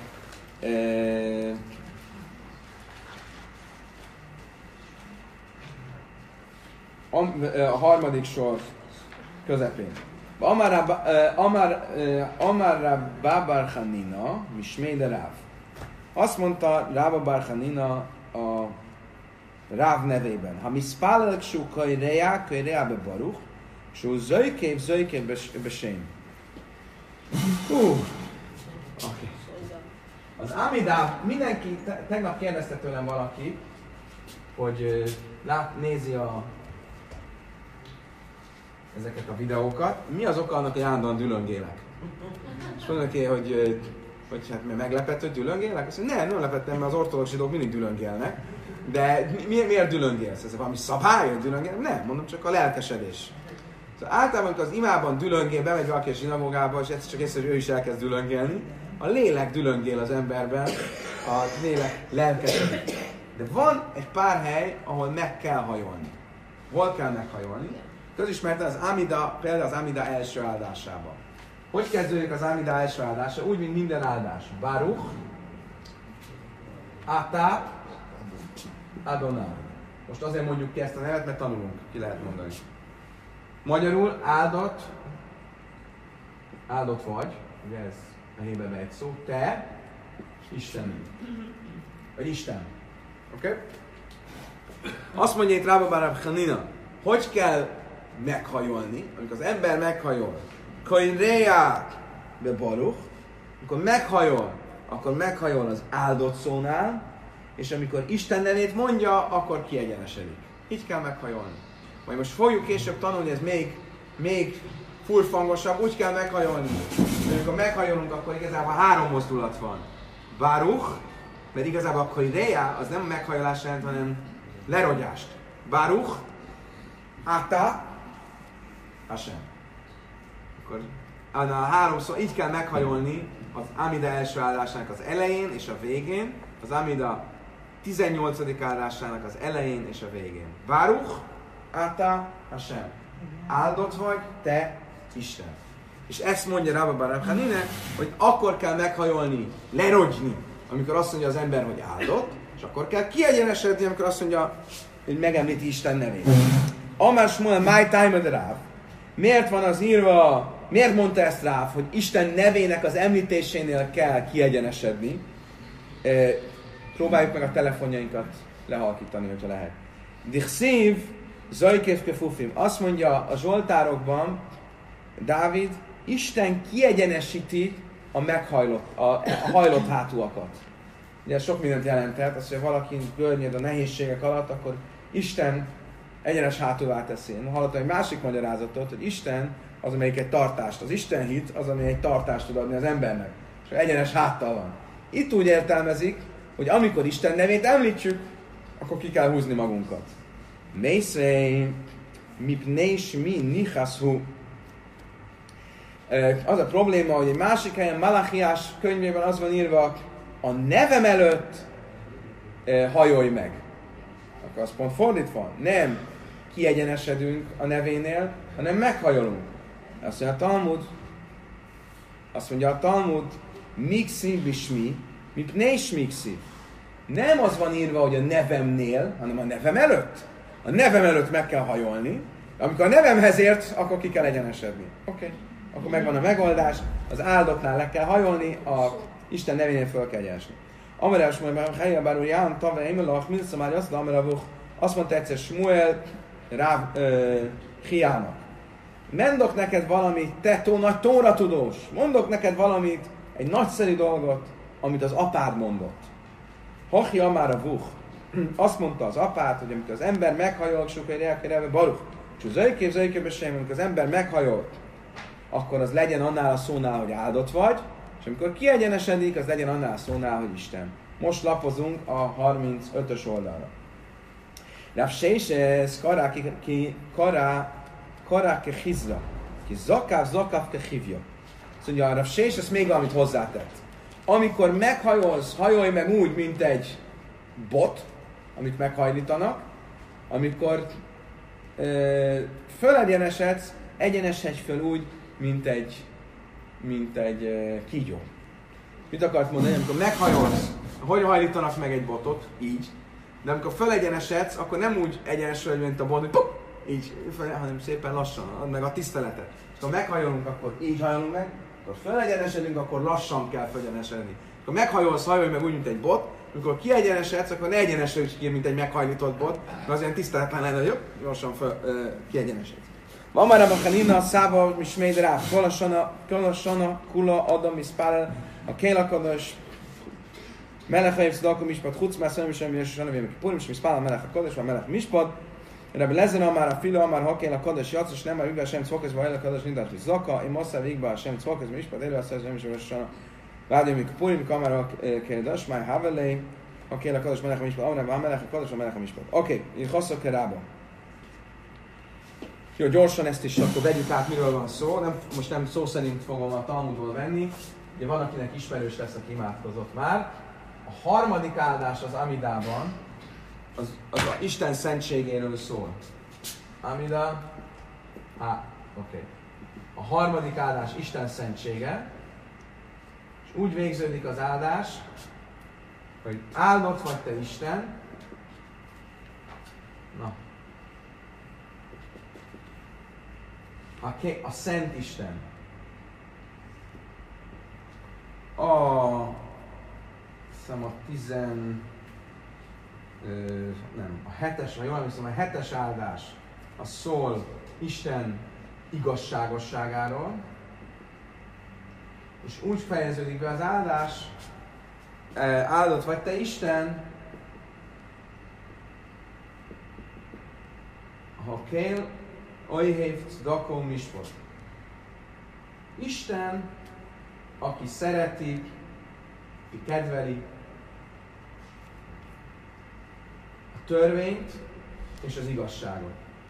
A harmadik sor közepén. Amar Babar Hanina, Misméde Ráv. Azt mondta Rába Bar Hanina a Ráv nevében. Ha miszpálelek sú kajreá, kajreá be baruch, sú zöjkév, zöjkév besém. Hú! Oké. Az Amidá, mindenki, te, tegnap kérdezte tőlem valaki, hogy uh, lát, nézi a ezeket a videókat. Mi az oka annak, hogy állandóan dülöngélek? És mondom neki, hogy, hogy hát mert meglepett, hogy dülöngélek? Azt mondja, nem, nem lepettem, mert az ortodox zsidók mindig dülöngélnek. De mi, miért dülöngélsz? Ez valami szabály, hogy dülöngélnek? Nem, mondom, csak a lelkesedés. Szóval általában, amikor az imában dülöngél, bemegy valaki a zsinagógába, és egyszer csak észre, hogy ő is elkezd dülöngélni, a lélek dülöngél az emberben, a lélek lelkesedik. De van egy pár hely, ahol meg kell hajolni. Hol kell meghajolni? Közismerten az Amida, például az Amida első áldásában. Hogy kezdődik az Amida első áldása? Úgy, mint minden áldás. Baruch, Ata, Adonai. Most azért mondjuk ki ezt a nevet, mert tanulunk, ki lehet mondani. Magyarul áldott, áldott vagy, ugye ez a héberben egy szó, te, Isten. Vagy Isten. Oké? Okay? Azt mondja itt Rába Bar Hanina, hogy kell meghajolni, amikor az ember meghajol, Kajreá be baruch, amikor meghajol, akkor meghajol az áldott szónál, és amikor Isten nevét mondja, akkor kiegyenesedik. Így kell meghajolni. Majd most fogjuk később tanulni, ez még, még furfangosabb, úgy kell meghajolni. De amikor meghajolunk, akkor igazából három mozdulat van. Baruch, mert igazából a Kajreá az nem meghajolás jelent, hanem lerogyást. Baruch, Ata, Hashem. Akkor a három szó, így kell meghajolni az Amida első áldásának az elején és a végén, az Amida tizennyolcadik áldásának az elején és a végén. Baruch, Ata, Hashem. Áldott vagy, te, Isten. És ezt mondja Rába Bar Hanina, hogy akkor kell meghajolni, lerogyni, amikor azt mondja az ember, hogy áldott, és akkor kell kiegyenesedni, amikor azt mondja, hogy megemlíti Isten nevét. Amár Shmuel, my time of Ráv. Miért van az írva, miért mondta ezt Ráv, hogy Isten nevének az említésénél kell kiegyenesedni? E, próbáljuk meg a telefonjainkat lehalkítani, hogyha lehet. Dichszív, Zajkév Kefufim. Azt mondja a Zsoltárokban, Dávid, Isten kiegyenesíti a meghajlott, a, a hajlott hátúakat. Ugye sok mindent jelentett, az, hogy valaki görnyed a nehézségek alatt, akkor Isten egyenes hátúvá teszi. Én hallottam egy másik magyarázatot, hogy Isten az, amelyik egy tartást. Az Isten hit az, amely egy tartást tud adni az embernek. És egyenes háttal van. Itt úgy értelmezik, hogy amikor Isten nevét említsük, akkor ki kell húzni magunkat. Mészrei, mipnés mi nichaszhu. Az a probléma, hogy egy másik helyen, Malachiás könyvében az van írva, a nevem előtt hajolj meg. Akkor az pont fordítva. Nem kiegyenesedünk a nevénél, hanem meghajolunk. Azt mondja a Talmud, azt mondja a Talmud, mixi bismi, mipnés mixi. nem az van írva, hogy a nevemnél, hanem a nevem előtt. A nevem előtt meg kell hajolni. Amikor a nevemhez ért, akkor ki kell egyenesedni. Oké. Okay. Akkor megvan a megoldás. Az áldottnál le kell hajolni, a Isten nevénél föl kell egyenesni. Amire Smuel, helyen bár úr Ján, Tave, Imelach, Milszamári, azt mondta, azt mondta egyszer Smuel rá Hiának. Mondok neked valamit, te tó, nagy tóra tudós, mondok neked valamit, egy nagyszerű dolgot, amit az apád mondott. Hachi amára vuh. Azt mondta az apád, hogy amikor az ember meghajol, sokai reakérelve baruch, és az öjkév, az öjkév, amikor az ember meghajol, akkor az legyen annál a szónál, hogy áldott vagy, és amikor kiegyenesedik, az legyen annál a szónál, hogy Isten. Most lapozunk a harmincötös oldalra. Rav Shéses kará ki kará kará ke chizra, ki zakáv zakáv ke chivja. Azt mondja, a Rav Shéses még valamit hozzátett. Amikor meghajolsz, hajolj meg úgy, mint egy bot, amit meghajlítanak, amikor ö, fölegyenesedsz, egyenesedj föl úgy, mint egy, mint egy ö, kígyó. Mit akart mondani? Amikor meghajolsz, hogy hajlítanak meg egy botot? Így. De amikor fölegyenesedsz, akkor nem úgy egyenesül, mint a bot, hogy pop, így, hanem szépen lassan, add meg a tiszteletet. És ha meghajolunk, akkor így hajolunk meg, akkor fölegyenesedünk, akkor lassan kell fölegyenesedni. Ha meghajolsz, hajolj meg úgy, mint egy bot, amikor kiegyenesedsz, akkor ne egyenesedj ki, mint egy meghajlított bot, mert az ilyen tiszteletlen lenne, jobb, gyorsan föl, uh, kiegyenesedsz. Van már a Hanina, Száva, Misméd rá, Kolasana, Kolasana, Kula, Adam, Miszpárel, a Kélakados, Melech Szdakom Mispat, Hucmár, Szönem is Semmi, és Sanavém, Purim, és Miszpárel, Melech a Kados, van Melech Mispat, Rebbe Lezena már a Fila, már Hakél a Kados, Jacos, nem már Ügvel sem Cvoközve, Hajla Kados, Nindás, Zaka, én Massza Végbe, sem Cvoközve, Mispat, Élőasszony, nem is Rossana, Vádjön, mikor Purim, Kamara, Kérdas, Máj Havelé, Hakél a Kados, Melech a Mispat, Amrán, van Melech a Kados, van Melech a Mispat. Oké, így hasszok Kerába. Jó, gyorsan ezt is akkor vegyük át, miről van szó. Nem, most nem szó szerint fogom a Talmudból venni. Ugye van, akinek ismerős lesz, aki imádkozott már. A harmadik áldás az Amidában, az, az a Isten szentségéről szól. Amida, á, oké. Okay. A harmadik áldás Isten szentsége, és úgy végződik az áldás, hogy áldott vagy te Isten. Na. A, a Szent Isten. A, hiszem a tizen, ö, nem, a hetes, ha jól emlékszem, a hetes áldás, az szól Isten igazságosságáról, és úgy fejeződik be az áldás, áldott vagy te Isten, ha kél, Olyhévt Dakó Mispot. Isten, aki szereti, aki kedveli a törvényt és az igazságot.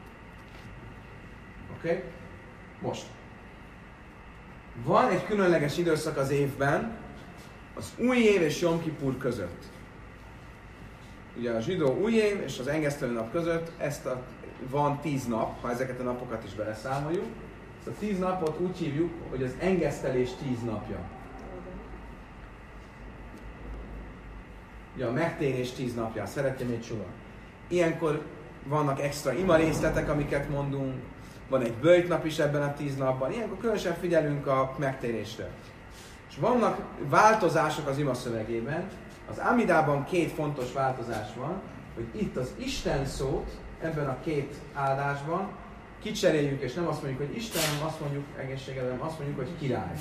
Oké? Okay? Most. Van egy különleges időszak az évben, az új év és Jom Kipur között. Ugye a zsidó új év és az engesztelő nap között ezt a, van tíz nap, ha ezeket a napokat is beleszámoljuk. Ezt a tíz napot úgy hívjuk, hogy az engesztelés tíz napja. Ugye a megtérés tíz napja, szeretjem egy csula. Ilyenkor vannak extra ima részletek, amiket mondunk, van egy böjtnap is ebben a tíz napban, ilyenkor különösen figyelünk a megtérésre. És vannak változások az ima szövegében. Az Amidában két fontos változás van, hogy itt az Isten szót ebben a két áldásban kicseréljük, és nem azt mondjuk, hogy Isten, hanem azt mondjuk egészségedre, hanem azt mondjuk, hogy király.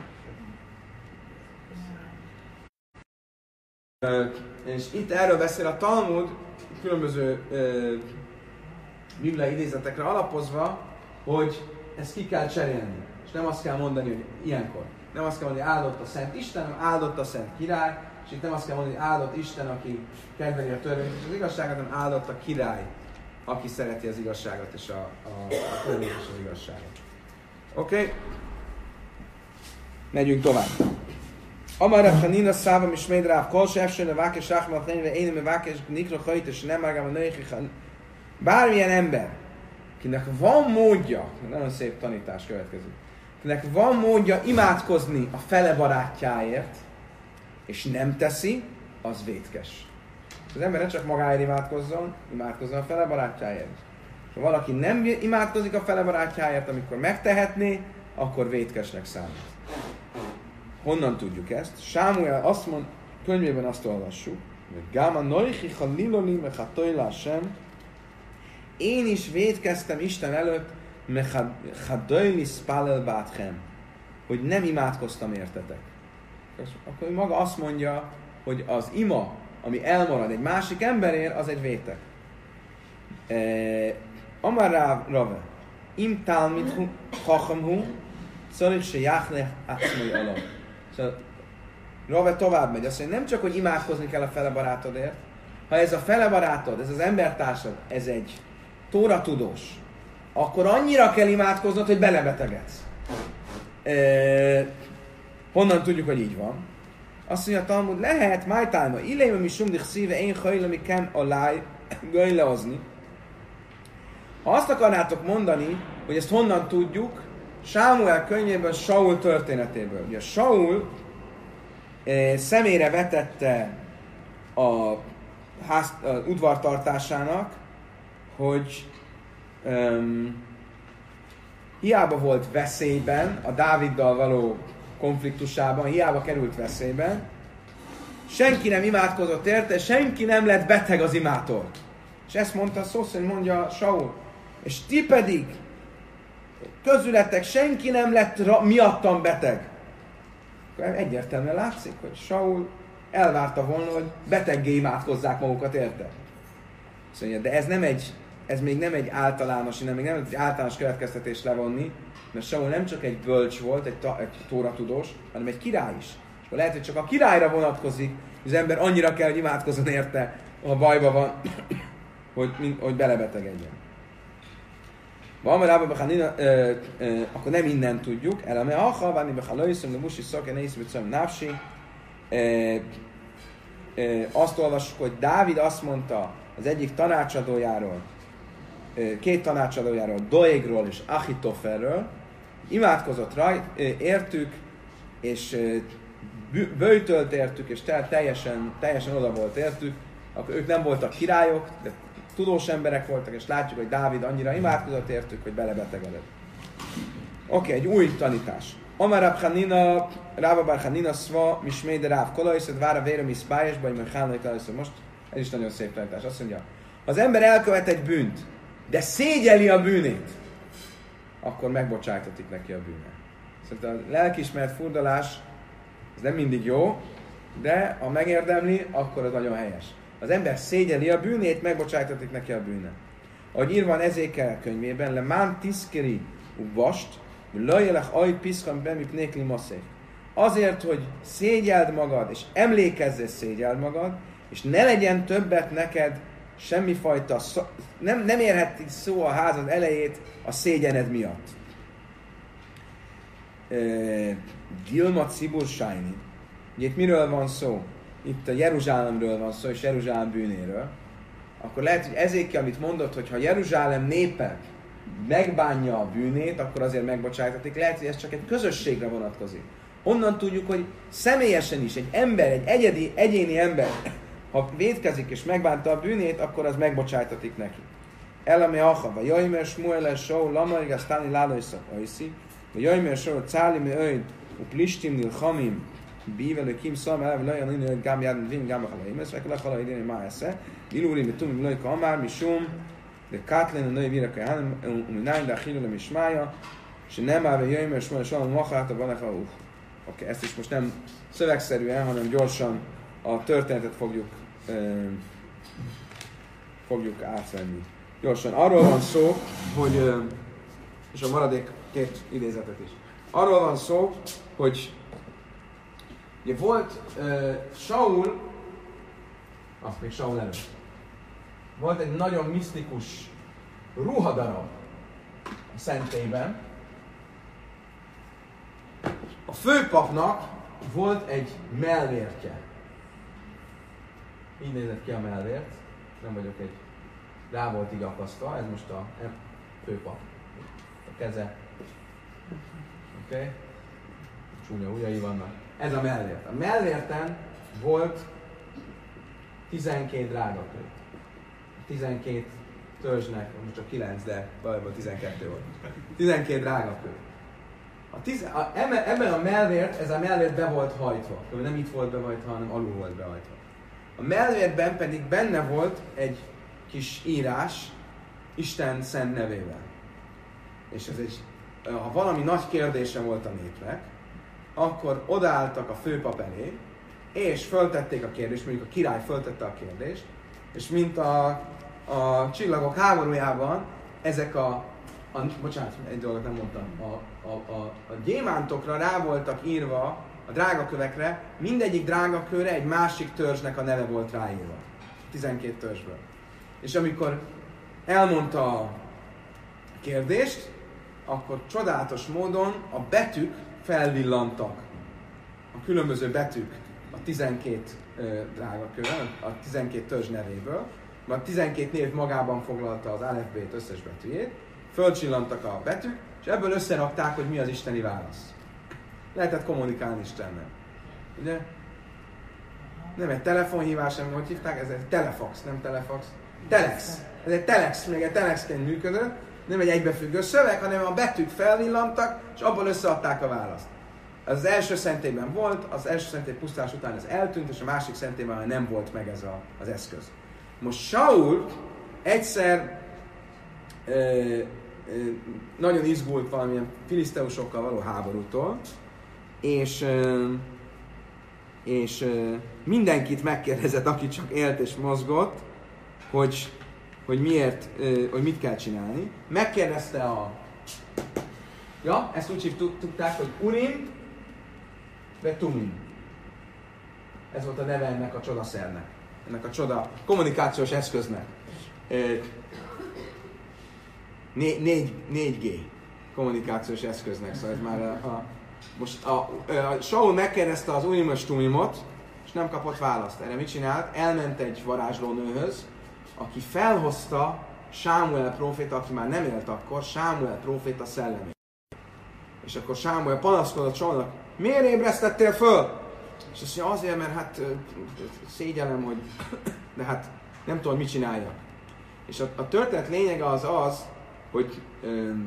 És itt erről beszél a Talmud, különböző bibliai idézetekre alapozva, hogy ezt ki kell cserélni. És nem azt kell mondani, hogy ilyenkor. Nem azt kell mondani, hogy áldott a Szent Isten, hanem áldott a Szent Király. És itt nem azt kell mondani, hogy áldott Isten, aki kedveli a törvényt és az igazságot, hanem áldott a király, aki szereti az igazságot és a, a, a törvényt és az igazságot. Oké? Okay? Megyünk tovább. Amarabb Hanina Szávam és Médráv Kolse Efsőne Vákes Ráhmat Nenyve Éneme Vákes Nikra Hajt és nem Ágám a Nőjékhan. Bármilyen ember, kinek van módja, nagyon szép tanítás következik, kinek van módja imádkozni a fele barátjáért, és nem teszi, az vétkes. Az ember ne csak magáért imádkozzon, imádkozzon a fele barátjáért. Ha valaki nem imádkozik a fele barátjáért, amikor megtehetné, akkor vétkesnek számít. Honnan tudjuk ezt? Sámuel azt mond, könyvében azt olvassuk, hogy Gáma noichi haliloli mechatojla sem, én is vétkeztem Isten előtt, mechadojli spalel bátchem, hogy nem imádkoztam értetek. Akkor maga azt mondja, hogy az ima, ami elmarad egy másik emberért, az egy vétek. Amar Rave, im talmid chachamhu, szorich se jachle atzmai alam. Szóval Rave tovább megy, azt mondja, nem csak, hogy imádkozni kell a fele barátodért, ha ez a fele barátod, ez az embertársad, ez egy tóra tudós, akkor annyira kell imádkoznod, hogy belebetegedsz. E, honnan tudjuk, hogy így van? Azt mondja a Talmud, lehet, májtálma, illéme mi sumdich szíve, én hajlami ken aláj, gajleozni. Ha azt akarnátok mondani, hogy ezt honnan tudjuk, Sámuel könyvében Saul történetéből. Ugye Saul e, szemére vetette a, ház, a udvartartásának, hogy um, hiába volt veszélyben, a Dáviddal való konfliktusában, hiába került veszélyben, senki nem imádkozott érte, senki nem lett beteg az imától. És ezt mondta szó szerint, mondja Saul. És ti pedig, közületek, senki nem lett ra- miattam beteg. Egyértelműen látszik, hogy Saul elvárta volna, hogy beteggé imádkozzák magukat érte. Szóval, de ez nem egy, ez még nem egy általános, nem, még nem egy általános következtetés levonni, mert Saul nem csak egy bölcs volt, egy, ta, egy tóratudós, hanem egy király is. És lehet, hogy csak a királyra vonatkozik, hogy az ember annyira kell, hogy imádkozzon érte, ha bajba van, hogy, hogy belebetegedjen. Van, mert akkor nem innen tudjuk, eleme ha halványi bechalajszom, de musi szak, en észbe szem nápsi. Azt olvassuk, hogy Dávid azt mondta az egyik tanácsadójáról, két tanácsadójáról, Doegról és Achitofelről, imádkozott rá, értük, és böjtölt értük, és teljesen, teljesen oda volt értük, akkor ők nem voltak királyok, de tudós emberek voltak, és látjuk, hogy Dávid annyira imádkozott értük, hogy belebetegedett. Oké, okay, egy új tanítás. Amar Rab Chanina, Rabba bar Chanina szva, misméde Ráv kolajszed, vára vérem is pályásba, hogy hálnai találszom. Most ez is nagyon szép tanítás. Azt mondja, ha az ember elkövet egy bűnt, de szégyeli a bűnét, akkor megbocsájtatik neki a bűne. Szóval a lelkiismeret furdalás, ez nem mindig jó, de ha megérdemli, akkor az nagyon helyes. Az ember szégyeli a bűnét, megbocsájtatik neki a bűne. Ahogy írva van Ezékel könyvében, le mán tiszkeri uvast, lajjelech aj piszkan bemip nékli masszék. Azért, hogy szégyeld magad, és emlékezzél szégyeld magad, és ne legyen többet neked semmifajta, szó, nem, nem érhet szó a házad elejét a szégyened miatt. Dilma Cibur Sájni. Ugye itt miről van szó? Itt a Jeruzsálemről van szó, és Jeruzsálem bűnéről. Akkor lehet, hogy ezékkel, amit mondott, hogy ha Jeruzsálem népe megbánja a bűnét, akkor azért megbocsájtatik. Lehet, hogy ez csak egy közösségre vonatkozik. Onnan tudjuk, hogy személyesen is egy ember, egy egyedi, egyéni ember, ha vétkezik és megbánta a bűnét, akkor az megbocsájtatik neki. Elame achava, jajmer smuele show, lamarig aztáni lálajszak ajszi, jajmer show, cáli öjn, uplistim nil hamim, bívelő kim szam, eleve lajan inő, gám járni, vim, gám achalai, mert vek lachala idéni má esze, ilúri, mi tumim, lajka amár, mi sum, de kátlén a női víraka hanem, umi nány, de achilulem is mája, és nem áll, jajmer smuele show, machálta, van a uff. Oké, ezt is most nem szövegszerűen, hanem gyorsan a történetet fogjuk, euh, fogjuk átvenni. Gyorsan, arról van szó, hogy, euh, és a maradék két idézetet is. Arról van szó, hogy ugye volt uh, Saul, azt még Saul előtt, volt egy nagyon misztikus ruhadarab a szentélyben. A főpapnak volt egy mellértje. Így nézett ki a mellért. Nem vagyok egy... Rá volt így akasztva. Ez most a főpap. A keze. Oké? Okay. Csúnya ujjai vannak. Ez a mellért. A mellérten volt tizenkét drágakő. tizenkét törzsnek, most csak kilenc, de valójában tizenkettő volt. tizenkét drágakő. A tize, a, ebben a mellvért, ez a mellvért be volt hajtva. Nem itt volt behajtva, hanem alul volt behajtva. A mellvértben pedig benne volt egy kis írás Isten szent nevével. És ez egy, ha valami nagy kérdése volt a népnek, akkor odaálltak a főpap elé, és föltették a kérdést, mondjuk a király föltette a kérdést, és mint a, a csillagok háborújában, ezek a, a bocsánat, egy dolgot nem mondtam, a, a, a, a gyémántokra rá voltak írva, a drágakövekre, mindegyik drágakőre egy másik törzsnek a neve volt ráírva. tizenkét törzsből. És amikor elmondta a kérdést, akkor csodálatos módon a betűk felvillantak. A különböző betűk a tizenkét drágakővel, a tizenkét törzs nevéből, mert a tizenkét név magában foglalta az alfabét összes betűjét, fölcsillantak a betűk, és ebből összerakták, hogy mi az isteni válasz. Lehetett kommunikálni Istennel. Ugye? Nem egy telefonhívás, nem hogy hívták, ez egy telefax, nem telefax. Telex. Ez egy telex, még egy telexként működött, nem egy egybefüggő szöveg, hanem a betűk felvillantak, és abból összeadták a választ. Ez az első szentélyben volt, az első szentély pusztulás után ez eltűnt, és a másik szentélyben már nem volt meg ez a, az eszköz. Most Saul egyszer ö, ö, nagyon izgult valamilyen filiszteusokkal való háborútól, és, ö, és ö, mindenkit megkérdezett, aki csak élt és mozgott, hogy, hogy miért, ö, hogy mit kell csinálni. Megkérdezte a... Ja, ezt úgy hívták, hogy Urim, de Tumim. Ez volt a neve ennek a csodaszernek, ennek a csoda kommunikációs eszköznek. Né, négy, négy G kommunikációs eszköznek, szóval ez már a, a most a, a Saul megkérdezte az Urim és Tumimot, és nem kapott választ. Erre mit csinált? Elment egy varázslónőhöz, aki felhozta Sámuel próféta, aki már nem élt akkor, Sámuel próféta szellemét. És akkor Sámuel panaszkodott Saulnak, miért ébresztettél föl? És azt mondja, azért, mert hát szégyellem, hogy de hát nem tudom, mit csináljak. És a, a történet lényege az az, hogy öm,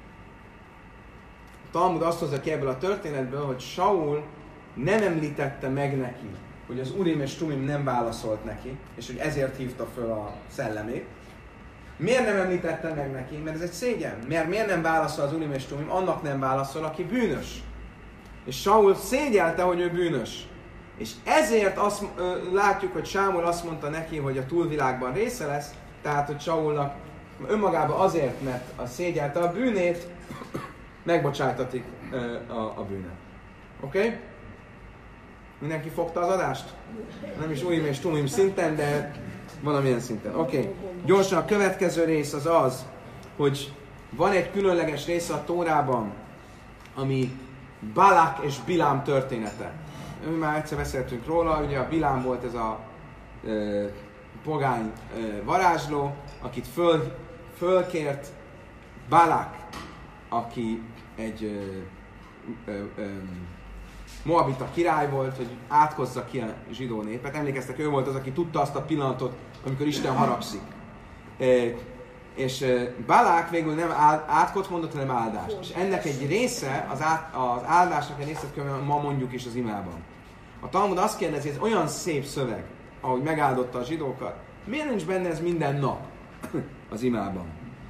a Talmud azt hozza ki ebből a történetből, hogy Saul nem említette meg neki, hogy az Urim és Tumim nem válaszolt neki, és hogy ezért hívta föl a szellemét. Miért nem említette meg neki? Mert ez egy szégyen. Mert miért nem válaszol az Urim és Tumim? Annak nem válaszol, aki bűnös. És Saul szégyelte, hogy ő bűnös. És ezért azt ö, látjuk, hogy Sámuel azt mondta neki, hogy a túlvilágban része lesz, tehát, hogy Saulnak önmagában azért, mert a szégyelte a bűnét, megbocsájtatik ö, a, a bűnet. Oké? Okay? Mindenki fogta az adást? Nem is Urim és Tumim szinten, de valamilyen szinten. Oké. Okay. Gyorsan a következő rész az az, hogy van egy különleges része a Tórában, ami Balák és Bilám története. Mi már egyszer beszéltünk róla, ugye a Bilám volt ez a ö, pogány ö, varázsló, akit föl, fölkért Balák, aki egy ö, ö, ö, Moabita király volt, hogy átkozza ki a zsidó népet. Emlékeztek, ő volt az, aki tudta azt a pillanatot, amikor Isten haragszik. E, és Balák végül nem átkot mondott, hanem áldást. És ennek egy része, az, át, az áldásnak egy része, ma mondjuk is az imában. A Talmud azt kérdezi, ez olyan szép szöveg, ahogy megáldotta a zsidókat, miért nincs benne ez minden nap az imában?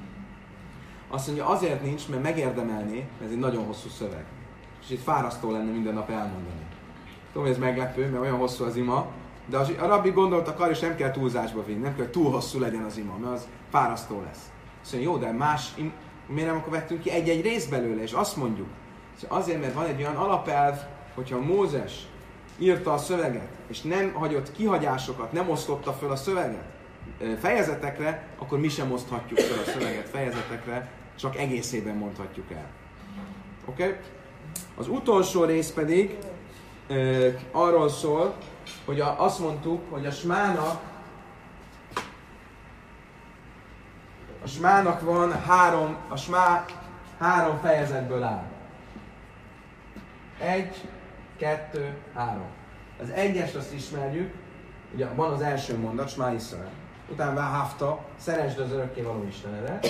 Azt mondja, azért nincs, mert megérdemelné, mert ez egy nagyon hosszú szöveg. És itt fárasztó lenne minden nap elmondani. Tudom, hogy ez meglepő, mert olyan hosszú az ima, de a rabbi gondoltak arra, és nem kell túlzásba vinni, nem kell, hogy túl hosszú legyen az ima, mert az fárasztó lesz. Azt mondja, jó, de más, miért nem akkor vettünk ki egy-egy rész belőle, és azt mondjuk. Azért, mert van egy olyan alapelv, hogyha Mózes írta a szöveget, és nem hagyott kihagyásokat, nem osztotta föl a szöveget fejezetekre, akkor mi sem oszthatjuk föl a szöveget fejezetekre, csak egészében mondhatjuk el. Oké? Okay? Az utolsó rész pedig uh, arról szól, hogy a, azt mondtuk, hogy a smának a smának van három, a smá három fejezetből áll. Egy, kettő, három. Az egyest azt ismerjük, ugye van az első mondat, Smá Iszrael. Utána Váhafta, szeresd az örökkévaló Istenedet.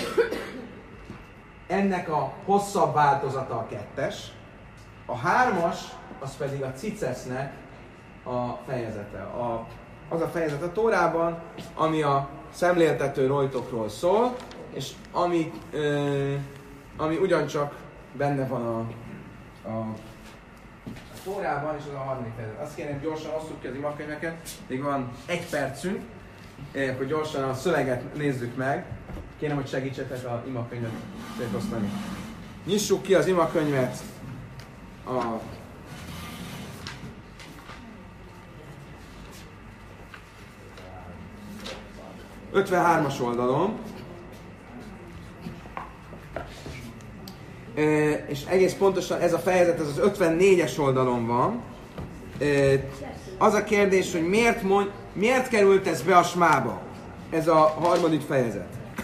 Ennek a hosszabb változata a kettes. A hármas, az pedig a Cicesznek a fejezete. A, az a fejezet a Tórában, ami a szemléltető rojtokról szól, és ami, ö, ami ugyancsak benne van a, a, a Tórában, és az a harmadik fejezet. Azt kérem, gyorsan osszuk ki az imakönyveket, még van egy percünk, akkor gyorsan a szöveget nézzük meg. Kérem, hogy segítsetek a imakönyvet szétosztani. Nyissuk ki az imakönyvet a ötvenhármas oldalon. E, és egész pontosan ez a fejezet, ez az ötvennégyes oldalon van. E, az a kérdés, hogy miért, mond, miért került ez be a Smába? Ez a harmadik fejezet.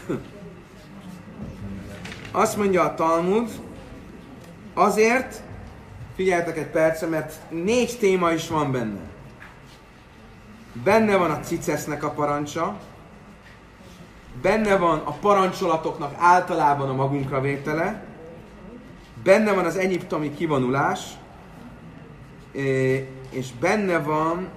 Azt mondja a Talmud, azért, figyeljetek egy percre, mert négy téma is van benne. Benne van a Cicesznek a parancsa, benne van a parancsolatoknak általában a magunkra vétele, benne van az egyiptomi kivonulás, és benne van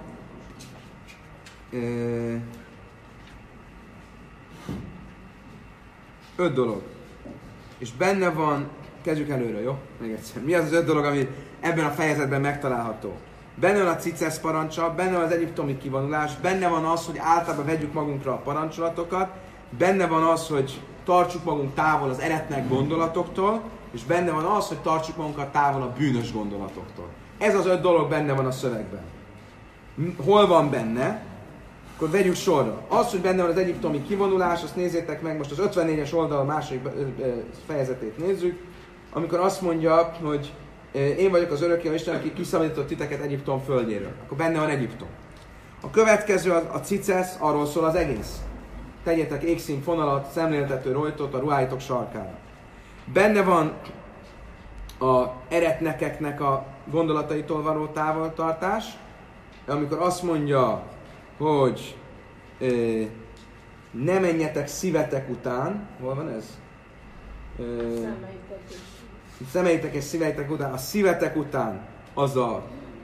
öt dolog. És benne van, kezdjük előre, jó? Még egyszer. Mi az az öt dolog, ami ebben a fejezetben megtalálható? Benne van a Cicesz parancsa, benne van az egyiptomi kivonulás, benne van az, hogy általában vegyük magunkra a parancsolatokat, benne van az, hogy tartsuk magunk távol az eretnek gondolatoktól, és benne van az, hogy tartsuk magunkat távol a bűnös gondolatoktól. Ez az öt dolog benne van a szövegben. Hol van benne? Akkor vegyük sorra. Az, hogy benne van az egyiptomi kivonulás, azt nézzétek meg, most az ötvennégyes oldal második fejezetét nézzük, amikor azt mondja, hogy én vagyok az örökkévaló Isten, aki kiszabadított titeket Egyiptom földjéről. Akkor benne van Egyiptom. A következő a, a Cicesz, arról szól az egész. Tegyetek égszín fonalat, szemléltető rojtot a ruháitok sarkára. Benne van a eretnekeknek a gondolataitól való távoltartás, amikor azt mondja, hogy ö, ne menjetek szívetek után. Hol van ez? Ö, szemeitek és szíveitek után. A szívetek után az a,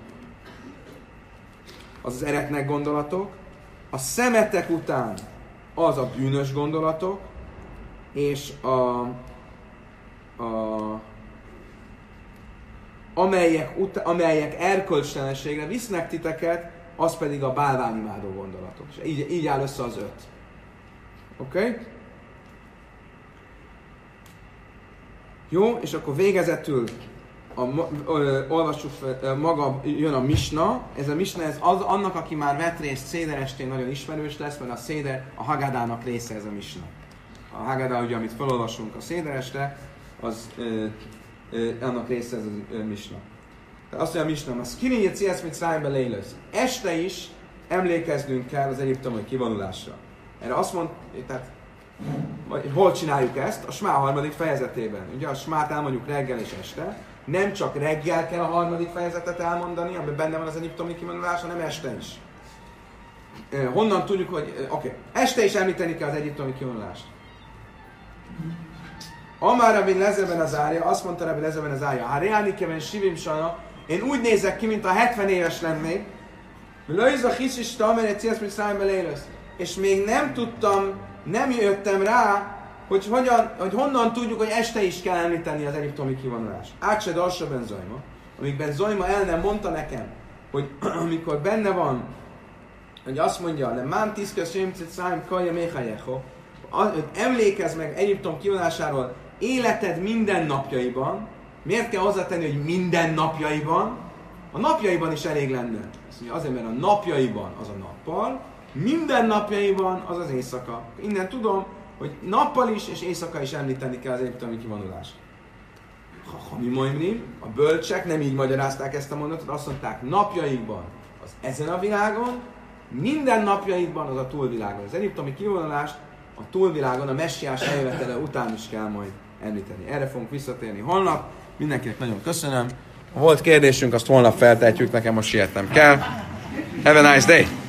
az, az eretnek gondolatok. A szemetek után az a bűnös gondolatok. És a, a amelyek, uta, amelyek erkölcstelenségre visznek titeket, az pedig a bálványimádó gondolatok. És így, így áll össze az öt. Oké? Okay? Jó, és akkor végezetül a, ö, olvassuk fel, maga jön a misna. Ez a misna, ez az, annak, aki már vett részt Széder estén, nagyon ismerős lesz, mert a Széder, a Hagadának része ez a misna. A Hagadá, ugye, amit felolvasunk a Széder este, az ö, ö, annak része ez a misna. Tehát azt mondja a misna, az kininje ciesz, mit szájba lélősz. Este is emlékeznünk kell az egyiptomi kivonulásra. Erre azt mond, tehát hol csináljuk ezt? A Smá harmadik fejezetében. Ugye a Smát elmondjuk reggel és este. Nem csak reggel kell a harmadik fejezetet elmondani, amiben benne van az egyiptomi kivonulás, hanem este is. Honnan tudjuk, hogy oké, okay. Este is említeni kell az egyiptomi kivonulást. Amár Rabbi Lezerben az árja, azt mondta Rabbi Lezerben az árja, ha reálnikeven sivim sana, én úgy nézek ki, mint a hetven éves lennék, Lőjza hiszis tamere ciesz, mint szájba lélősz. És még nem tudtam, nem jöttem rá, hogy, hogyan, hogy honnan tudjuk, hogy este is kell említeni az egyiptomi kivonulást. Átse darsa ben Zajma, amikben Zajma el nem mondta nekem, hogy amikor benne van, hogy azt mondja, le mán tiszkös jöjmcet szájm kaja méhajecho, hogy emlékezz meg Egyiptom kivonulásáról életed minden napjaiban. Miért kell hozzátenni, hogy minden napjaiban? A napjaiban is elég lenne. Azt mondja, azért, mert a napjaiban az a nappal, minden napjaiban az az éjszaka. Innen tudom, hogy nappal is és éjszaka is említeni kell az egyiptomi kivonulást. Ha, ha mi mondjuk, a bölcsek nem így magyarázták ezt a mondatot, azt mondták, napjaikban az ezen a világon, minden napjaikban az a túlvilágon. Az egyiptomi kivonulást a túlvilágon, a messiás eljövetele után is kell majd említeni. Erre fogunk visszatérni holnap. Mindenkinek nagyon köszönöm. Ha volt kérdésünk, azt holnap feltehetjük, nekem most sietnem kell. Have a nice day!